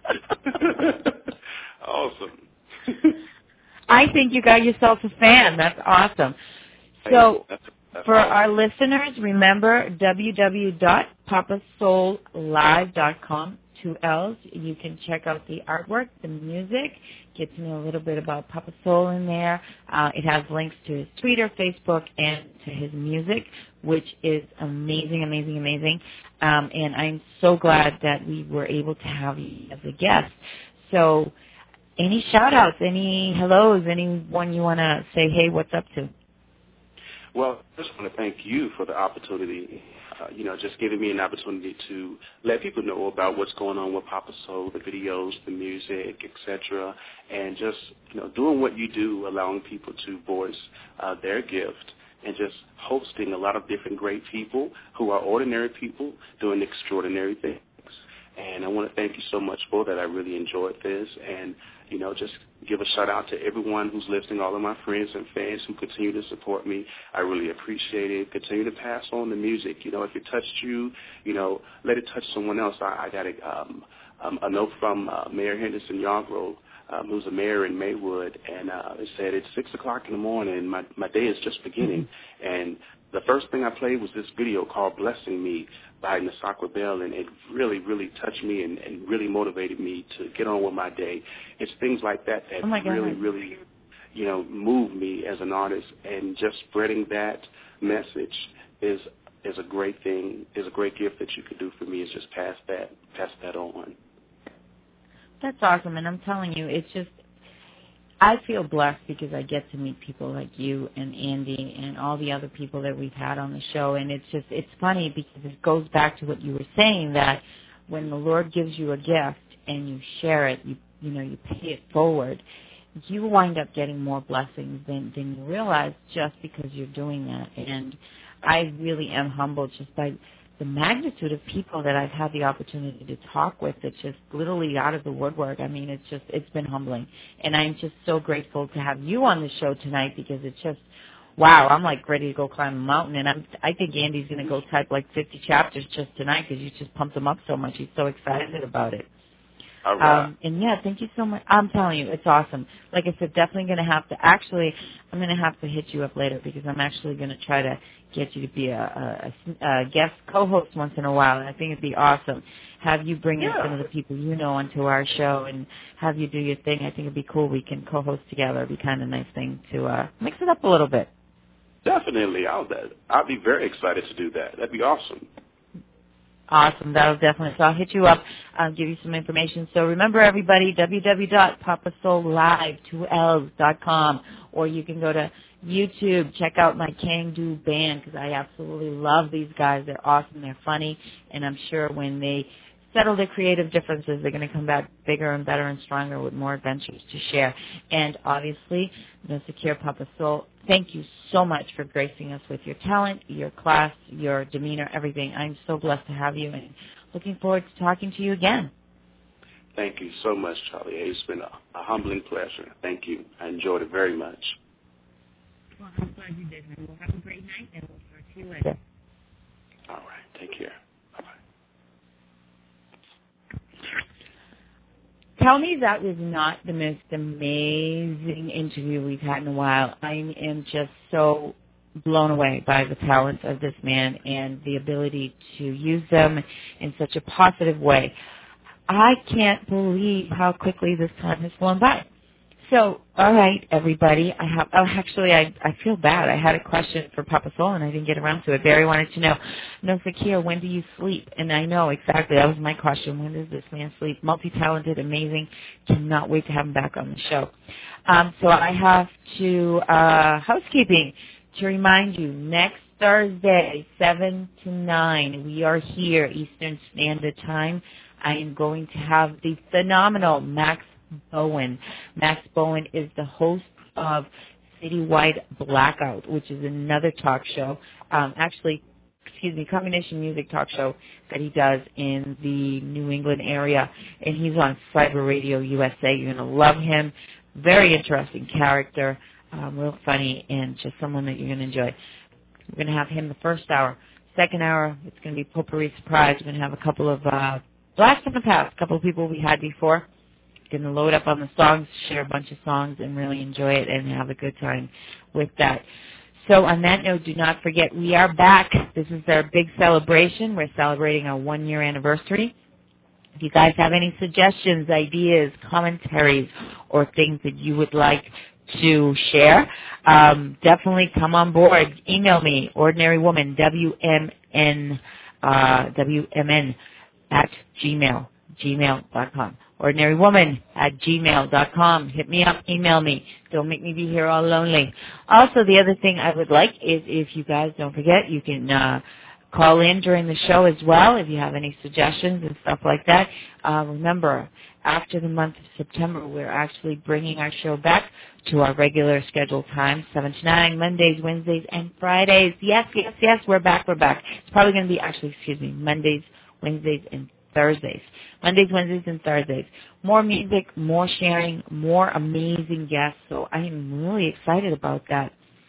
Awesome. I think you got yourself a fan. That's awesome. So. That's For awesome. our listeners, remember w w w dot papa soul live dot com. two L's. You can check out the artwork, the music, get to know a little bit about Papa Soul in there. Uh, it has links to his Twitter, Facebook, and to his music, which is amazing, amazing, amazing. Um, and I'm so glad that we were able to have you as a guest. So any shout-outs, any hellos, anyone you want to say, hey, what's up to? Well, I just want to thank you for the opportunity, uh, you know, just giving me an opportunity to let people know about what's going on with Papa Soul, the videos, the music, et cetera, and just, you know, doing what you do, allowing people to voice uh, their gift, and just hosting a lot of different great people who are ordinary people doing extraordinary things. And I want to thank you so much for that. I really enjoyed this. And, you know, just give a shout-out to everyone who's listening, all of my friends and fans who continue to support me. I really appreciate it. Continue to pass on the music. You know, if it touched you, you know, let it touch someone else. I, I got a, um, um, a note from uh, Mayor Henderson Yargrove, um, who's a mayor in Maywood, and uh, it said, it's six o'clock in the morning. My, my day is just beginning. And the first thing I played was this video called Blessing Me by Nasakwa Bell, and it really, really touched me and, and really motivated me to get on with my day. It's things like that that oh really, really, you know, move me as an artist, and just spreading that message is is a great thing, is a great gift that you could do for me, is just pass that, pass that on. That's awesome, and I'm telling you, it's just, I feel blessed because I get to meet people like you and Andy and all the other people that we've had on the show. And it's just, it's funny because it goes back to what you were saying, that when the Lord gives you a gift and you share it, you you know, you pay it forward, you wind up getting more blessings than, than you realize just because you're doing that. And I really am humbled just by the magnitude of people that I've had the opportunity to talk with. It's just literally out of the woodwork. I mean, it's just, it's been humbling. And I'm just so grateful to have you on the show tonight because it's just, wow, I'm like ready to go climb a mountain. And I'm, I think Andy's going to go type like fifty chapters just tonight because you just pumped him up so much. He's so excited about it. All right. Um, and yeah, thank you so much. I'm telling you, it's awesome. Like I said, definitely going to have to, actually, I'm going to have to hit you up later because I'm actually going to try to get you to be a, a, a guest co-host once in a while. And I think it'd be awesome. Have you bring yeah. in some of the people you know onto our show and have you do your thing. I think it'd be cool. We can co-host together. It'd be kind of a nice thing to uh, mix it up a little bit. Definitely. I'll, I'll be very excited to do that. That'd be awesome. Awesome. That'll definitely. So I'll hit you up, I'll give you some information. So remember, everybody, w w w dot papa soul live two L's dot com, or you can go to YouTube, check out my Can Do band because I absolutely love these guys. They're awesome. They're funny. And I'm sure when they settle their creative differences, they're going to come back bigger and better and stronger with more adventures to share. And obviously, the Secure Papa Soul, thank you so much for gracing us with your talent, your class, your demeanor, everything. I'm so blessed to have you and looking forward to talking to you again. Thank you so much, Charlie. It's been a, a humbling pleasure. Thank you. I enjoyed it very much. Well, I'm glad you did. We'll have a great night, and we'll talk to you later. All right. Take care. Tell me that was not the most amazing interview we've had in a while. I am just so blown away by the talents of this man and the ability to use them in such a positive way. I can't believe how quickly this time has flown by. So, all right, everybody. I have. Oh, actually, I I feel bad. I had a question for Papa Soul, and I didn't get around to it. Barry wanted to know, no, Sakir, when do you sleep? And I know exactly. That was my question. When does this man sleep? Multi-talented, amazing. Cannot wait to have him back on the show. Um, so I have to, uh, housekeeping, to remind you, next Thursday, seven to nine, we are here, Eastern Standard Time. I am going to have the phenomenal Max Bowen. Max Bowen is the host of Citywide Blackout, which is another talk show, um, actually, excuse me, combination music talk show that he does in the New England area, and he's on Cyber Radio U S A. You're going to love him. Very interesting character, um, real funny, and just someone that you're going to enjoy. We're going to have him the first hour. Second hour, it's going to be Potpourri Surprise. We're going to have a couple of, uh, blast from the past, a couple of people we had before. Going to load up on the songs, share a bunch of songs, and really enjoy it and have a good time with that. So on that note, do not forget, we are back. This is our big celebration. We're celebrating our one-year anniversary. If you guys have any suggestions, ideas, commentaries, or things that you would like to share, um, definitely come on board. Email me, Ordinary Woman, W M N, uh, W M N at gmail, gmail dot com. Ordinary Woman at gmail dot com. Hit me up, email me. Don't make me be here all lonely. Also, the other thing I would like is if you guys don't forget, you can uh, call in during the show as well if you have any suggestions and stuff like that. Uh, remember, after the month of September, we're actually bringing our show back to our regular scheduled time, seven to nine, Mondays, Wednesdays, and Fridays. Yes, yes, yes, we're back, we're back. It's probably going to be, actually, excuse me, Mondays, Wednesdays, and Thursdays. Mondays, Wednesdays, and Thursdays. More music, more sharing, more amazing guests. So I am really excited about that.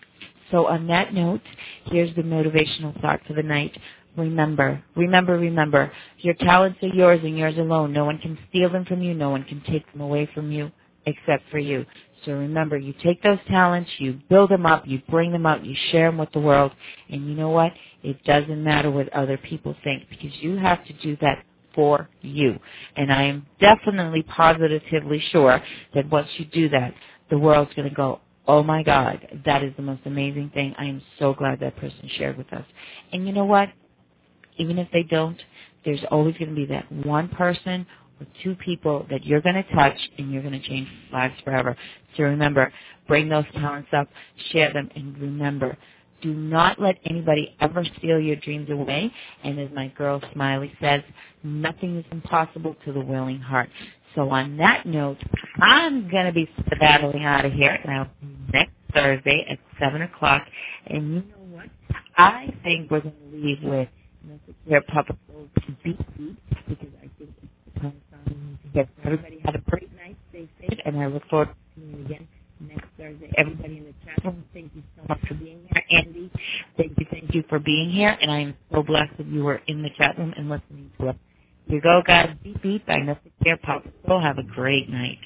So on that note, here's the motivational thought for the night. Remember, remember, remember, your talents are yours and yours alone. No one can steal them from you. No one can take them away from you except for you. So remember, you take those talents, you build them up, you bring them out, you share them with the world. And you know what? It doesn't matter what other people think because you have to do that for you. And I am definitely positively sure that once you do that, the world's going to go, oh my God, that is the most amazing thing. I am so glad that person shared with us. And you know what? Even if they don't, there's always going to be that one person or two people that you're going to touch and you're going to change lives forever. So remember, bring those talents up, share them, and remember, do not let anybody ever steal your dreams away. And as my girl Smiley says, nothing is impossible to the willing heart. So on that note, I'm going to be skedaddling out of here now next Thursday at seven o'clock. And you know what? I think we're going to leave with their Papa Soul's Beat Beat because I think it's the kind of song we need to get. Everybody have a great night. Stay safe. And I look forward to seeing you again next Thursday. Everybody in the chat room, thank you so much for being here. Andy, thank you, thank you for being here. And I am so blessed that you were in the chat room and listening to us. Here you go, guys. Beat Beat by Mystic Care Papa Soul. Have a great night.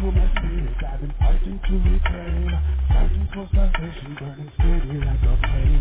Fighting to reclaim, fighting for salvation, burning steady like a flame.